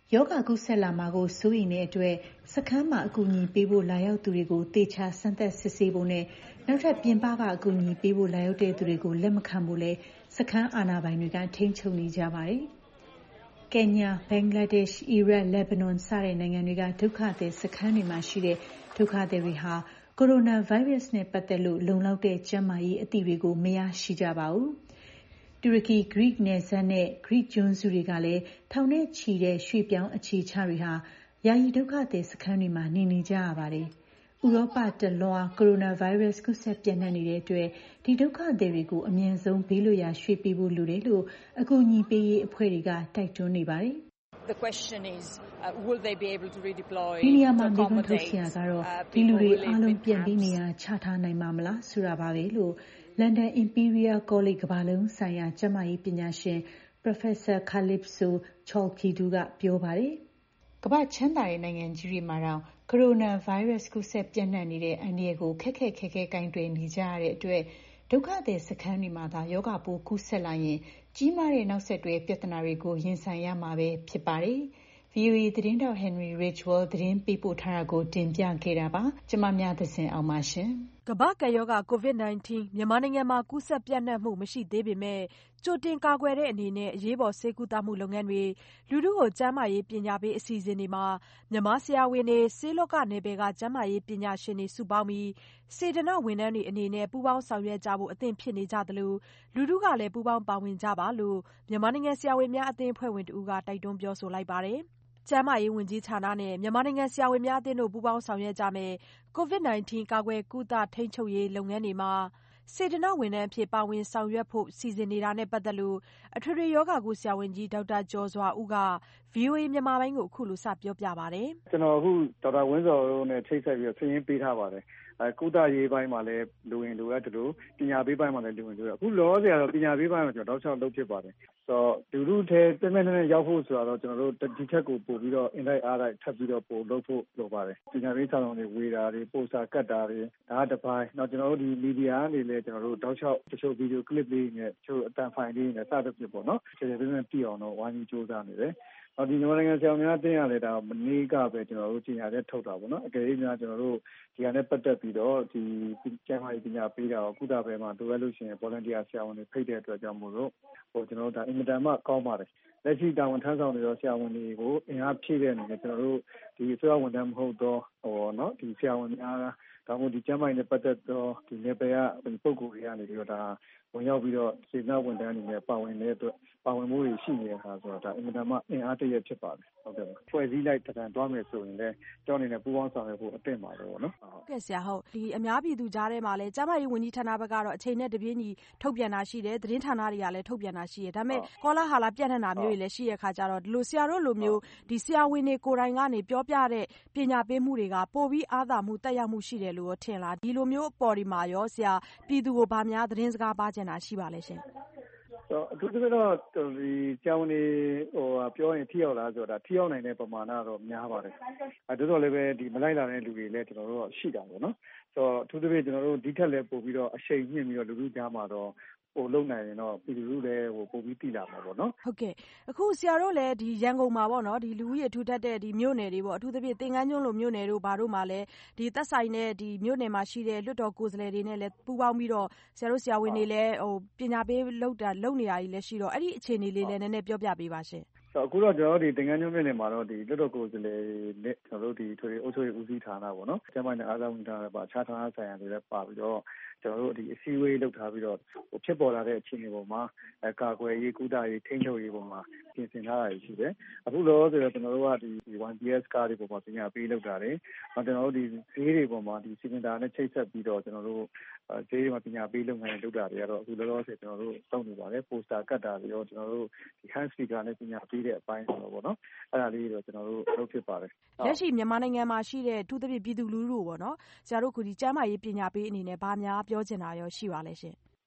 ရောဂါကူးစက်လာမှာကိုစိုးရိမ်တဲ့အတွက်စခန်းမှာအကူအညီပေးဖို့လာရောက်သူတွေကိုသေချာစမ်းသပ်စစ်ဆေးဖို့နဲ့နောက်ထပ်ပြင်ပကအကူအညီပေးဖို့လာရောက်တဲ့သူတွေကိုလက်မခံဖို့လဲစခန်းအာဏာပိုင်တွေကထိန်းချုပ်နေကြပါတယ်။ကင်ညာ၊ဘင်္ဂလားဒေ့ရှ်၊အီရတ်၊လက်ဘနွန်စတဲ့နိုင်ငံတွေကဒုက္ခသည်စခန်းတွေမှာရှိတဲ့ဒုက္ခသည်တွေဟာကိုရိုနာဗိုင်းရပ်စ်နဲ့ပတ်သက်လို့လုံလောက်တဲ့ကျန်းမာရေးအသိတွေကိုမရရှိကြပါဘူး။တူရကီဂရိနယ်စပ်နဲ့ဂရိကျွန်းစုတွေကလည်းထောင်နဲ့ချီတဲ့ရွှေ့ပြောင်းအခြေချတွေဟာယာယီဒုက္ခသည်စခန်းတွေမှာနေကြရပါတယ်။ဥရောပတလွှားကိုရိုနာဗိုင်းရပ်စ်ကူးစက်ပြန့်နှံ့နေတဲ့အတွက်ဒီဒုက္ခသည်တွေကိုအမြန်ဆုံးဘေးလွတ်ရာရွှေ့ပေးဖို့လိုတယ်လို့အကူအညီပေးရေးအဖွဲ့တွေကတိုက်တွန်းနေပါတယ်။ The question is, will they be able to redeploy? ဒီနေရာမှာမေးခွန်းထုတ်စရာကတော့ဒီလူတွေအားလုံးပြန်ပြီးနေရာချထားနိုင်မှာမလားဆိုတာပါပဲလို့လန်ဒန် Imperial College ကမ္ဘာလုံးဆိုင်ရာကျန်းမာရေးပညာရှင် Professor Calypso Chalkidou ကပြောပါတယ်။ကမ္ဘာ့ချမ်းသာတဲ့နိုင်ငံကြီးတွေမှာတော့ကိုရိုနာဗိုင်းရပ်စ်ကူးစက်ပြန့်နှံ့နေတဲ့အန္တရာယ်ကိုခက်ခက်ခဲခဲကိုင်တွယ်နေကြရတဲ့အတွက်ဒုက္ခသည်စခန်းတွေမှာသာရောဂါပိုးကူးစက်လာရင်ကြီးမားတဲ့နောက်ဆက်တွဲပြဿနာတွေကိုရင်ဆိုင်ရမှာပဲဖြစ်ပါတယ်။ VOA သတင်းတောက် Henry Ridgwell သတင်းပေးပို့ထားတာကိုတင်ပြခဲ့တာပါ။ကျွန်မမြသဇင်အောင်ပါရှင်။ကမ္ဘာ့ကပ်ရောဂါ COVID-19 မြန်မာနိုင်ငံမှာကူးစက်ပြန့်နှံ့မှုမရှိသေးပေမဲ့ကြိုတင်ကာကွယ်တဲ့အနေနဲ့အရေးပေါ်ဆေးကုသမှုလုပ်ငန်းတွေလူထုကိုကျန်းမာရေးပညာပေးအစီအစဉ်တွေမှာမြန်မာဆရာဝန်တွေဆေးလောကနယ်ပယ်ကကျန်းမာရေးပညာရှင်တွေစုပေါင်းပြီးစေတနာ့ဝန်ထမ်းတွေအနေနဲ့ပူးပေါင်းဆောင်ရွက်ကြဖို့အသင့်ဖြစ်နေကြသလိုလူထုကလည်းပူးပေါင်းပါဝင်ကြပါလို့မြန်မာနိုင်ငံဆရာဝန်များအသင်းအဖွဲ့ဝင်တဦးကတိုက်တွန်းပြောဆိုလိုက်ပါတယ်။ကျန်းမာရေးဝန်ကြီးဌာနနဲ့မြန်မာနိုင်ငံဆရာဝန်များအသင်းတို့ပူးပေါင်းဆောင်ရွက်ကြမယ်COVID-19 ကာကွယ်ကုသထိန်းချုပ်ရေးလုပ်ငန်းတွေမှာစေတနာ့ဝန်ထမ်းအဖြစ်ပါဝင်ဆောင်ရွက်ဖို့စီစဉ်နေတာနဲ့ပတ်သက်လို့အထွေထွေရောဂါကုဆရာဝန်ကြီးဒေါက်တာကျော်စွာဦးက VOA မြန်မာပိုင်းကိုအခုလိုစပြောပြပါတယ်။ကျွန်တော်အခုဒေါက်တာဝင်းစောတို့နဲ့ချိတ်ဆက်ပြီးစာရင်းပေးထားပါတယ်။ကုသရေးပိုင်းမှာလည်းလိုရင်လိုအပ်တယ်လို့ပညာပေးပိုင်းမှာလည်းလိုရင်လိုအပ်အခုလောဆရာတော့ပညာပေးပိုင်းမှာကျွန်တော်တောက်လျှောက်လုပ်ဖြစ်ပါတယ်။ဆိုတော့လူထုထဲတက်မဲ့နဲ့ရောက်ဖို့ဆိုတော့ကျွန်တော်တို့ဒီထက်ကိုပို့ပြီးတော့ invite အားလိုက်ထပ်ပြီးတော့ပို့လုပ်ဖို့လိုပါတယ်။ပညာပေးဆောင်တွေဝေတာတွေပို့စာကတ်တာတွေဒါကတစ်ပိုင်းတော့ကျွန်တော်တို့ဒီမီဒီယာအနေနဲ့ကျွန်တော်တို့တောက်လျှောက်တချို့ဗီဒီယိုကလစ်လေးနဲ့တချို့အတန်ဖိုင်လေးနဲ့စသဖြင့်ပေါ့နော်။ခြေခြေပြင်းပြင်းပြည့်အောင်တော့ဝိုင်းပြီးစူးစမ်းနေတယ်။ဒီမြန်မာနိုင်ငံဆရာများအသင်းရတယ်ဒါမနေ့ကပဲကျွန်တော်တို့ကြီးညာချက်ထုတ်တာပေါ့နော်အကယ်၍များကျွန်တော်တို့ဒီဟာနဲ့ပတ်သက်ပြီးတော့ဒီကျန်းမာရေးပညာပေးတာကိုကုသပဲမှာလိုအပ်လို့ရှိရင် volunteer ဆရာဝန်တွေဖိတ်တဲ့အတွက်ကြောင့်မို့လို့ကျွန်တော်တို့ဒါအင်မတန်မှကောင်းပါတယ်လက်ရှိတာဝန်ထမ်းဆောင်နေသောဆရာဝန်တွေကိုအင်အားဖြည့်တဲ့အနေနဲ့ကျွန်တော်တို့ဒီအစိုးရဝန်ထမ်းမဟုတ်တော့နော်ဒီဆရာဝန်များဒါမှမဟုတ်ဒီကျန်းမာရေးနဲ့ပတ်သက်သောဒီနယ်ပယ်ကပုဂ္ဂိုလ်တွေကနေပြီးတော့ဒါဝင်ရောက်ပြီးတော့စေတနာ့ဝန်ထမ်းအနေနဲ့ပါဝင်တဲ့အတွက်ပါဝင်မှုတွေရှိနေတဲ့အခါဆိုတော့ဒါအင်မတန်မှအင်အားတရက်ဖြစ်ပါတယ်ဟုတ်ကဲ့ပါဖွဲ့စည်းလိုက်တံသွားမယ်ဆိုရင်လည်းကျောင်းအနေနဲ့ပူးပေါင်းဆောင်ရွက်ဖို့အသင့်ပါပဲပေါ့နော်ဟုတ်ကဲ့ဆရာဟုတ်ဒီအများပြည်သူကြားထဲမှာလည်းကျန်းမာရေးဝန်ကြီးဌာနဘက်ကတော့အချိန်နဲ့တပြေးညီထုတ်ပြန်တာရှိတယ်သတင်းဌာနတွေကလည်းထုတ်ပြန်တာရှိတယ်ဒါပေမဲ့ကောလာဟာလာပြန့်နှံ့တာမျိုးတွေလည်းရှိတဲ့အခါကျတော့ဒီလိုဆရာတို့လိုမျိုးဒီဆရာဝန်တွေကိုယ်တိုင်ကနေပြောပြတဲ့ပညာပေးမှုတွေကပိုပြီးအားသာမှုတက်ရောက်မှုရှိတယ်လို့ထင်လားဒီလိုမျိုးအပေါ်ဒီမှာရောဆရာပြည်သူကိုဗာများသတင်းစကားပါချင်တာရှိပါလဲရှင်အထူးသဖြင့်တော့ဒီကျောင်းနေပြောရင်ထိရောက်လားဆိုတာထိရောက်နိုင်တဲ့ပမာဏတော့များပါတယ်။ဒါတော့လည်းပဲဒီမလိုက်လာတဲ့လူတွေလည်းကျွန်တော်တို့ရှိတာပေါ့နော်။ဆိုတော့အထူးသဖြင့်ကျွန်တော်တို့ဒီထက်လည်းပို့ပြီးတော့အရှိန်မြင့်ပြီးတော့လူလူကြားမှာတော့ပို့လုံနိုင်ရင်တော့ပြည်သူလူလည်းပို့ပြီးတည်လာမှာပေါ့နော်ဟုတ်ကဲ့အခုဆရာတို့လည်းဒီရန်ကုန်မှာပေါ့နော်ဒီလူဦးရေထူထပ်တဲ့ဒီမြို့နယ်တွေပေါ့အထူးသဖြင့်သင်္ကန်းကျွန်းလိုမြို့နယ်တို့ဘာတို့မှာလည်းဒီသက်ဆိုင်တဲ့ဒီမြို့နယ်မှာရှိတဲ့လွှတ်တော်ကိုယ်စားလှယ်တွေနဲ့လည်းပူးပေါင်းပြီးတော့ဆရာတို့ဆရာဝန်တွေလည်းပညာပေးလုပ်နေတာကြီးလည်းရှိတော့အဲ့ဒီအခြေအနေလေးလည်းနည်းနည်းပြောပြပေးပါရှင်အခုတော့ကျွန်တော်တို့ဒီသင်္ကန်းကျွန်းမြို့နယ်မှာတော့ဒီလွှတ်တော်ကိုယ်စားလှယ်နဲ့ကျွန်တော်တို့ဒီထွေအုပ်ချုပ်ရေးဦးစီးဌာနပေါ့နော်ကျန်းမာရေးနဲ့အားကစားဝန်ကြီးဌာနပါအခြားဌာနဆိုင်ရာတွေလည်းပါပြီးတော့ကျွန်တော်တို့ဒီအစည်းအဝေးလုပ်ထားပြီးတော့ဖြစ်ပေါ်လာတဲ့အခြေအနေပေါ်မှာကာကွယ်ရေးကုသရေးထိန်းချုပ်ရေးပေါ်မှာပြင်ဆင်ထားတာရှိတယ်အခုလောဆိုတော့ကျွန်တော်တို့ကဒီ 1PS ကားတွေပေါ်မှာပညာပေးလုပ်တာတယ်ကျွန်တော်တို့ဒီဈေးတွေပေါ်မှာဒီစီမံတာနဲ့ချိတ်ဆက်ပြီးတော့ကျွန်တော်တို့ဈေးတွေမှာပညာပေးလုပ်ငန်းတွေလုပ်တာတွေကတော့အခုလောလောဆယ်ကျွန်တော်တို့စောင့်နေပါတယ်ပိုစတာကတ်တာတွေရောကျွန်တော်တို့ဒီ hand speaker နဲ့ပညာပေးတဲ့အပိုင်းဆိုတော့ဗောနော်အဲ့ဒါလေးတော့ကျွန်တော်တို့လုပ်ဖြစ်ပါတယ်လက်ရှိမြန်မာနိုင်ငံမှာရှိတဲ့ထူးသဖြင့်ပြည်သူလူထုပေါ့နော်ဆရာတို့ခုဒီကျန်းမာရေးပညာပေးအနေနဲ့ဗာများပြောချင်တာရောရှိပါလဲရှင်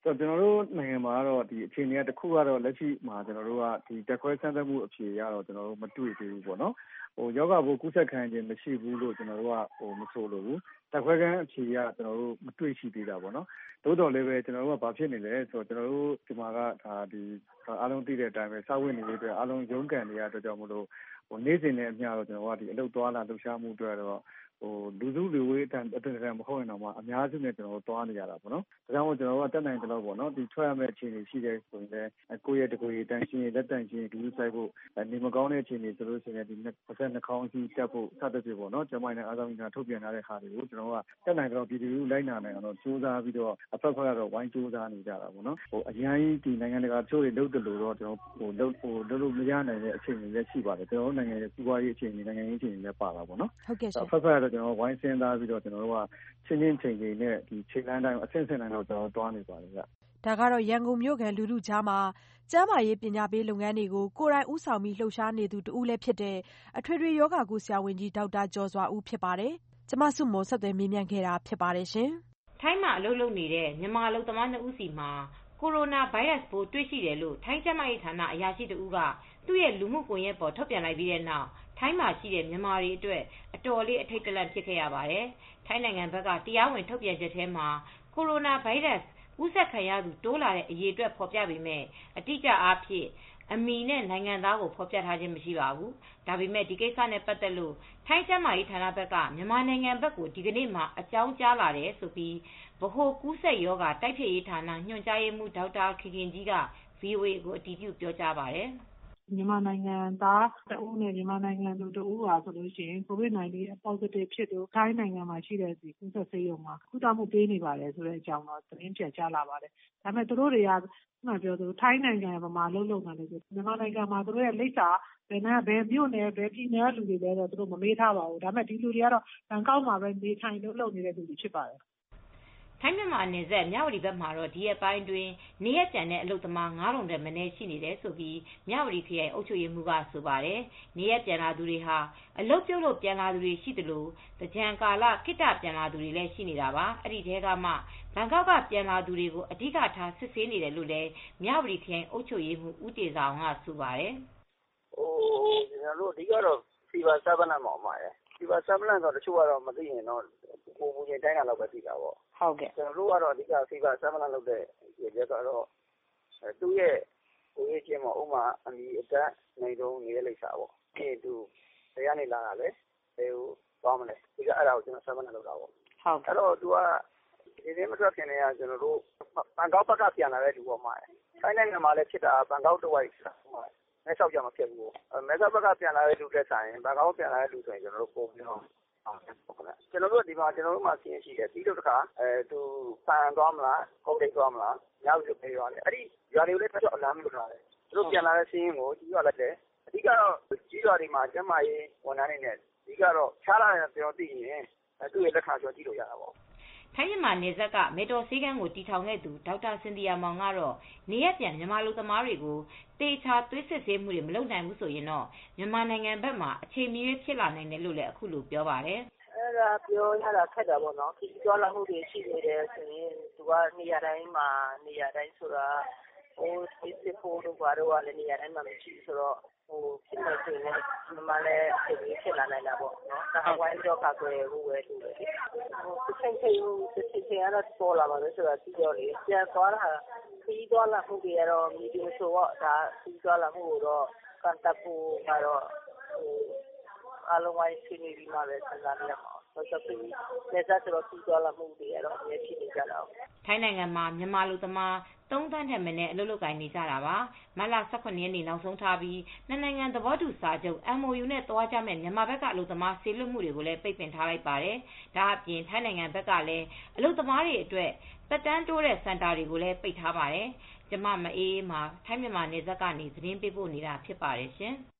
ကျွန်တော်တို့နိုင်ငံမှာကတော့ဒီအခြေအနေတစ်ခုကတော့လက်ရှိမှာကျွန်တော်တို့ကဒီတက်ခွဲစမ်းသပ်မှုအဖြေရတော့ကျွန်တော်တို့မတွေ့သေးဘူးပေါ့နော်ယောဂပိုးကူးစက်ခံခြင်းမရှိဘူးလို့ကျွန်တော်တို့ကမဆိုလို့ဘူးတက်ခွဲခန်းအဖြေရကျွန်တော်တို့မတွေ့ရှိသေးတာပေါ့နော်သို့တော်လည်းပဲကျွန်တော်တို့ကဘာဖြစ်နေလဲဆိုတော့ကျွန်တော်တို့ဒီမှာကဒါဒီအားလုံးသိတဲ့အတိုင်းပဲစာဝင်နေတဲ့အတွက်အားလုံးရုန်းကန်နေရတဲ့အတွက်ကြောင့်မလို့နေ့စဉ်နဲ့အမျှတော့ကျွန်တော်ကဒီအလုပ်သွားလာလှုပ်ရှားမှုအတွက်တော့လူစုလူဝေးအတန်မဟုတ်ရင်တော့မှအများစုနဲ့ကျွန်တော်တို့သွားနေရတာပေါ့နော်ဒါကြောင့်မို့ကျွန်တော်တို့ကတက်နိုင်တယ်လို့ပေါ့နော်ဒီထွက်ရမယ့်အခြေအနေရှိတယ်ဆိုရင်လည်းကိုယ့်ရဲ့တကွေတန်ရှင်းလက်တန်ရှင်းဒီလိုစိုက်ဖို့နေမကောင်းတဲ့အခြေအနေဆိုလို့ရှိရင်ဒီတစ်ဆက်နှာခေါင်းစီးတက်ဖို့စသဖြင့်ပေါ့နော်ကျမနဲ့အားဆောင်နေတာထုတ်ပြန်ထားတဲ့ဟာတွေကိုကျွန်တော်ကတက်နိုင်တော့ပြည်သူလူလိုက်နာနိုင်အောင်တော့စူးစမ်းပြီးတော့အဖက်ဖက်ကတော့ဝိုင်းစူးစမ်းနေကြတာပေါ့နော်အရင်ဒီနိုင်ငံတကာချိုးတွေလုပ်တယ်လို့တော့ကျွန်တော်လုပ်မရနိုင်တဲ့အခြေအနေလည်းရှိပါတယ်ကျွန်တော်နိုင်ငံရဲ့စီးပွားရေးအခြေအနေနိုင်ငံရေးအခြေအနေလည်းပါတာပေါ့နော်ဟုတ်ကဲ့ရှင်အဖက်ဖက်ကတော့ကျွန်တော်ဝိုင်းစဉ်းစားပြီးတော့ကျွန်တော်တို့ကချင်းချိန်နဲ့ဒီချိန်တိုင်းအဆင့်တိုင်းတော့ကျွန်တော်တွားနေပါတယ်ဗျဒါကတော့ရန်ကုန်မြို့ခံလူထုကြားမှာကျန်းမာရေးပညာပေးလုပ်ငန်းတွေကိုကိုယ်တိုင်ဦးဆောင်ပြီးလှုပ်ရှားနေသူတဦးလည်းဖြစ်တဲ့အထွေထွေယောဂကုဆရာဝန်ကြီးဒေါက်တာကျော်စွာဦးဖြစ်ပါတယ်။ကျမစုမုံဆက်သွယ်မေးမြန်းခဲ့တာဖြစ်ပါတယ်ရှင်။ထိုင်းမှာအလုပ်လုပ်နေတဲ့မြန်မာအလုပ်သမား2ဦးစီမှာကိုရိုနာဗိုင်းရပ်စ်ပိုးတွေ့ရှိတယ်လို့ထိုင်းကျန်းမာရေးဌာနအရာရှိတဦးကသူ့ရဲ့လူမှုကွန်ရက်ပေါ်ထုတ်ပြန်လိုက်ပြီးတဲ့နောက်ထိုင်းမှာရှိတဲ့မြန်မာတွေအတွက်အတော်လေးအထိတ်တလန့်ဖြစ်ခဲ့ရပါတယ်။ထိုင်းနိုင်ငံဘက်ကတရားဝင်ထုတ်ပြန်ချက်ထဲမှာကိုရိုနာဗိုင်းရပ်စ်ကူးစက်ခံရသူတိုးလာတဲ့အရေးအတွက်ဖော်ပြပေမဲ့အတိအကျအားဖြင့်အမည်နဲ့နိုင်ငံသားကိုဖော်ပြထားခြင်းမရှိပါဘူး။ဒါပေမဲ့ဒီကိစ္စနဲ့ပတ်သက်လို့ထိုင်းကျန်းမာရေးဌာနဘက်ကမြန်မာနိုင်ငံဘက်ကိုဒီကနေ့မှအကြောင်းကြားလာတယ်ဆိုပြီးဗဟိုကူးစက်ရောဂါတိုက်ဖျက်ရေးဌာနညွှန်ကြားရေးမှူးဒေါက်တာခင်ခင်ကြီးက VOA ကိုအတည်ပြုပြောကြားပါတယ်။မြန်မာနိုင်ငံသားတဦးနဲ့မြန်မာနိုင်ငံသူတဦးပါဆိုလို့ရှိရင် COVID-19 positive ဖြစ်လို့ထိုင်းနိုင်ငံမှာရှိတဲ့ဒီကူးစက်ဆေးရုံမှာကုသမှုပေးနေပါတယ်ဆိုတဲ့အကြောင်းတော့သတင်းပြန်ကြားလာပါတယ်။ဒါပေမဲ့သူတို့တွေကမှပြောသူထိုင်းနိုင်ငံမှာလုပ်နေတယ်ဆိုမြန်မာနိုင်ငံမှာသူတို့ရဲ့လိပ်စာဘယ်မြို့နယ်ဘယ်ပြည်နယ်လူတွေလဲတော့သူတို့မမေးထားပါဘူး။ဒါပေမဲ့ဒီလူတွေကတော့ဘန်ကောက်မှာပဲနေထိုင်လုပ်နေတဲ့လူတွေဖြစ်ပါတယ်။ထိုင်းမြန်မာနယ်စပ်မြဝတီဘက်မှာတော့ဒီရက်ပိုင်းတွင်နေရက်ပြန်တဲ့အလုပ်သမား9000တဲ့မနည်းရှိနေတယ်ဆိုပြီးမြဝတီခရိုင်အုပ်ချုပ်ရေးမှူးကဆိုပါတယ်။နေရက်ပြန်လာသူတွေဟာအလုပ်ပြုတ်လို့ပြန်လာသူတွေရှိသလိုတကြံကာလခိတ္တပြန်လာသူတွေလည်းရှိနေတာပါ။အဲ့ဒီထဲကမှဘန်ကောက်ကပြန်လာသူတွေကိုအဓိကထားစစ်ဆေးနေတယ်လို့လည်းမြဝတီခရိုင်အုပ်ချုပ်ရေးမှူးဦးတေဇာအောင်ကဆိုပါတယ်။ကျွန်တော်တို့အဓိကတော့ဖီဗာဆာဗနတ်မှာပါတယ်။ဖီဗာဆာဗနတ်တော့တချို့ကတော့မသိရင်တော့ကိုပူရင်တိုင်းတာတော့ပဲသိတာပေါ့။ဟုတ်ကဲ့ကျွန်တော်တို့ကတော့အဓိကဖီဗာဆာဗနတ်လုပ်တဲ့ရက်ကတော့သူ့ရဲ့ကိုရေးချင်းမှာဥမာအမီအတက်နေတော့နေတဲ့လိပ်စာပေါ့။ပြီးသူတရားနေလာတာလေဟိုသွားမလဲဒီကအဲ့ဒါကိုကျွန်တော်ဆာဗနတ်လုပ်တာပေါ့။ဟုတ်အဲ့တော့သူကဒီနေ့မထွက်ခင်တည်းကကျွန်တော်တို့ဘန်ကောက်ဘက်ကပြန်လာတဲ့လူပေါ့မှာ။ထိုင်းနိုင်ငံမှာလည်းဖြစ်တာဘန်ကောက်တဝိုက်ဆိုတာမဲဆောက်ကြမှာဖြစ်ဘူး။မဲဆောက်ဘက်ကပြန်လာတဲ့လူတက်ဆိုင်ဘန်ကောက်ပြန်လာတဲ့လူဆိုရင်ကျွန်တော်တို့ပုံပြီးတော့ကျွန်တော်တို့ဒီမှာကျွန်တော်တို့မှာစီးရင်ရှိတယ်ပြီးတော့တခါသူပန်သွားမလားကုန်တိတ်သွားမလားညောက်ရုပ်ပေးရတယ်အဲ့ဒီရွာတွေကိုလည်းတော့အလမ်းမျိုးထားတယ်သူတို့ပြန်လာတဲ့စီးရင်ကိုကြီးရွာလိုက်တယ်အဓိကတော့ကြီးရွာတွေမှာကျမကြီးဝန်ထမ်းတွေနဲ့အဓိကတော့ချားလာတယ်ပြောသိရင်သူ့ရဲ့လက်ခံပြောကြည့်လို့ရတာပေါ့ထိုင်းမြန်မာနယ်စပ်ကမေတော်ဆေးကန်းကိုတီထောင်ခဲ့သူဒေါက်တာစင်တီယာမောင်ကတော့နေရက်ပြန်မြန်မာလူသမားတွေကိုတေချာသွေးစစ်ဆေးမှုတွေမလုပ်နိုင်ဘူးဆိုရင်တော့မြန်မာနိုင်ငံဘက်မှာအချိန်မီဖြစ်လာနိုင်တယ်လို့လည်းအခုလိုပြောပါတယ်။အဲ့ဒါပြောရတာခက်တာပေါ့နော်။ဒီကြောလာမှုတွေရှိနေတယ်ဆိုရင်သူကနေရာတိုင်းမှာနေရာတိုင်းဆိုတာဟိုစစ်ဖို့တို့ဘာတို့ကလည်းနေရာတိုင်းမှာမရှိဆိုတော့ဖြစ်နေဆိုရင်ဒီမှာလည်းဖြစ်လာနိုင်တာပေါ့နော်။ဒါဝိုင်းတော့ကကွယ်ဟိုပဲတူတယ်။ချိန်ကတော့ပေါ်လာပါပဲဆိုတာသိတော့လေပြန်သွားတာခီးသွားလာမှုတွေကတော့မီဒီဆိုတော့ဒါခီးသွားလာမှုတော့ကန်တပ်ဖို့ကတော့အားလုံးဝိုင်းရှိနေပြီမှာပဲစဉ်းစားရမှာ။ဆိုတော့လက်စားတော့ခီးသွားလာမှုတွေကတော့အများကြီးနေကြတာ။ထိုင်းနိုင်ငံမှာမြန်မာလူသမား3သန်းထက်မနည်းအလုပ်လုပ်ကိုင်နေကြတာပါ။မတ်လ18ရက်နေ့နောက်ဆုံးထားပြီးနှစ်နိုင်ငံသဘောတူစာချုပ် MOU နဲ့တွားကြမဲ့မြန်မာဘက်ကအလုပ်သမားဆေးလွတ်မှုတွေကိုလည်းပိတ်ပင်ထားလိုက်ပါတယ်။ဒါအပြင်ထိုင်းနိုင်ငံဘက်ကလည်းအလုပ်သမားတွေအတွက်သက်တမ်းတိုးတဲ့စင်တာတွေကိုလည်းပိတ်ထားပါတယ်။ကျမမအေးမှာထိုင်းမြန်မာနယ်စပ်ကနေသတင်းပေးပို့နေတာဖြစ်ပါတယ်ရှင်။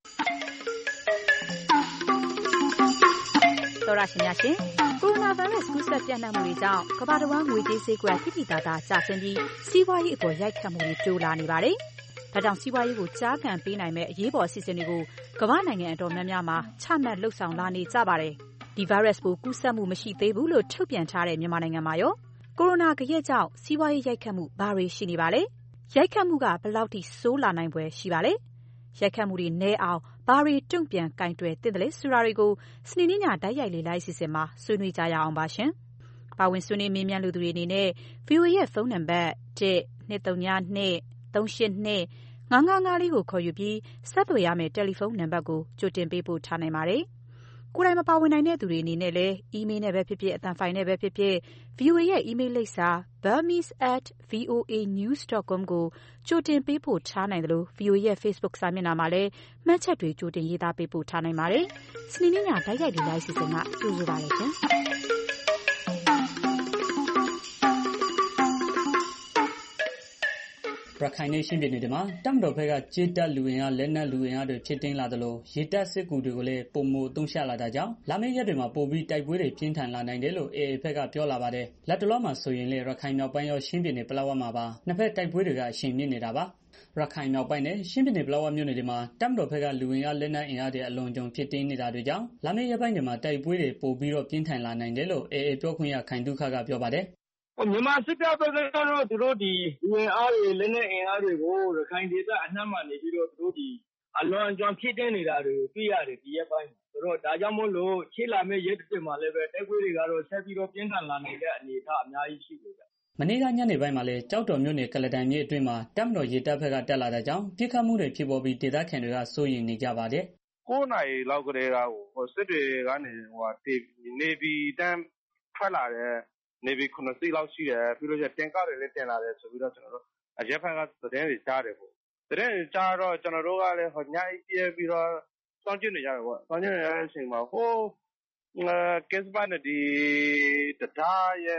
သောရရှင်များရှင်ကိုရိုနာဗိုင်းရပ်စ်ကူးစက်ပြန့်နှံ့မှုတွေကြောင့်ကမ္ဘာတစ်ဝန်းငွေကြေးဈေးကွက်သိသိသာသာကျဆင်းပြီးစီးပွားရေးအပေါ်ရိုက်ခတ်မှုတွေတိုးလာနေပါတယ်။ဒါကြောင့်စီးပွားရေးကိုကြားခံပေးနိုင်မဲ့အရေးပေါ်အစီအစဉ်တွေကိုကမ္ဘာနိုင်ငံအတော်များများမှာချမှတ်လှုပ်ဆောင်လာနေကြပါတယ်။ဒီဗိုင်းရပ်စ်ပိုးကူးစက်မှုမရှိသေးဘူးလို့ထုတ်ပြန်ထားတဲ့မြန်မာနိုင်ငံမှာရောကိုရိုနာဂယက်ကြောင့်စီးပွားရေးရိုက်ခတ်မှုဘာတွေရှိနေပါလဲ။ရိုက်ခတ်မှုကဘယ်လောက်ထိဆိုးလာနိုင်ဖွယ်ရှိပါလဲ။ရိုက်ခတ်မှုတွေနည်းအောင်ဘာတွေတုံ့ပြန်ကိုင်တွယ်သင့်တယ်လဲဆိုတာတွေကိုစနေနေ့ညတိုက်ရိုက်လေ့လာအစီအစဉ်မှာဆွေးနွေးကြရအောင်ပါရှင်။ပါဝင်ဆွေးနွေးမေးမြန်းလူသူတွေအနေနဲ့ VOA ရဲ့ဖုန်းနံပါတ် 1-232-382-555 ကိုခေါ်ယူပြီးဆက်သွယ်ရမယ့်တယ်လီဖုန်းနံပါတ်ကိုကြိုတင်ပေးပို့ထားနိုင်ပါတယ်။ကိုယ်တိုင်မပါဝင်နိုင်တဲ့သူတွေအနေနဲ့လည်းအီးမေးလ်နဲ့ပဲဖြစ်ဖြစ်အသံဖိုင်နဲ့ပဲဖြစ်ဖြစ် VOA ရဲ့အီးမေးလ်လိပ်စာ burmese@voanews.com ကိုကြိုတင်ပေးပို့ထားနိုင်တယ်လို့ VOA ရဲ့ Facebook စာမျက်နှာမှာလည်းမှတ်ချက်တွေကြိုတင်ရေးသားပေးပို့ထားနိုင်ပါတယ်။စနေနေ့ညတိုက်ရိုက်လေ့လာအစီအစဉ်ကကြိုဆိုပါရစေ။ရခိုင်နဲ့ချင်းပြည်နယ်တွေမှာတပ်မတော်ဘက်ကကြေးတပ်လူအင်အားလက်နက်လူအင်အားတွေဖြစ်တင်းလာသလိုရေတပ်စစ်ကူတွေကိုလည်းပုံမသုံးချလာတာကြောင့်လာမယ့်ရက်တွေမှာပိုပြီးတိုက်ပွဲတွေပြင်းထန်လာနိုင်တယ်လို့ AA ဘက်ကပြောလာပါတယ်။လက်တလောမှာဆိုရင်လည်းရခိုင်မြောက်ပိုင်းရောချင်းပြည်နယ်ပလက်ဝမှာပါနှစ်ဖက်တိုက်ပွဲတွေကအရှိန်မြင့်နေတာပါ။ရခိုင်မြောက်ပိုင်းနဲ့ချင်းပြည်နယ်ပလက်ဝမြို့နယ်တွေမှာတပ်မတော်ဘက်ကလူအင်အားလက်နက်အင်အားတွေအလွန်ကြုံဖြစ်တင်းနေတာတွေကြောင့်လာမယ့်ရက်ပိုင်းတွေမှာတိုက်ပွဲတွေပိုပြီးတော့ပြင်းထန်လာနိုင်တယ်လို့ AA ပြောခွင့်ရခိုင်ဒုက္ခကပြောပါတယ်။မြန်မာစစ်တပ်ဘက်ကတော့သူတို့ဒီလူအင်အားတွေလက်နက်အင်အားတွေကိုရခိုင်ဒေသအနှံ့မှာနေပြီးတော့သူတို့ဒီအလွန်အကျွံဖြစ်တဲ့နေတာတွေကိုတွေ့ရတယ်ဒီရက်ပိုင်းဆိုတော့ဒါကြောင့်မို့လို့ရှေ့လာမယ့်ရက်တွေမှာလည်းပဲတိုက်ပွဲတွေကတော့ဆက်ပြီးတော့ပြင်းထန်လာနိုင်တဲ့အနေအထားအများကြီးရှိတယ်ဗျ။မနေ့ကညနေပိုင်းမှာလည်းကြောက်တော်မြို့နယ်ကလတန်မြို့အတွင်းမှာတပ်မတော်ရေတပ်ဘက်ကတက်လာတဲ့ကြောင့်ပြစ်ခတ်မှုတွေဖြစ်ပေါ်ပြီးဒေသခံတွေကစိုးရိမ်နေကြပါတယ်။9 နာရီလောက်ကတည်းကစစ်တွေကနေနေပြည်တန်းထွက်လာတဲ့နေပြီး9 စီးလောက်ရှိတယ်ပြီးတော့တင်ကားတွေလည်းတင်လာတယ်ဆိုပြီးတော့ကျွန်တော်တို့အရက်ဖက်ကသတင်းတွေကြားတယ်ပေါ့သတင်းတွေကြားတော့ကျွန်တော်တို့ကလည်းညအိပ်ပြဲပြီးတော့စောင့်ကြည့်နေကြတယ်ပေါ့စောင့်ကြည့်နေတဲ့အချိန်မှာကစ်ပတ်နဲ့ဒီတရားရဲ့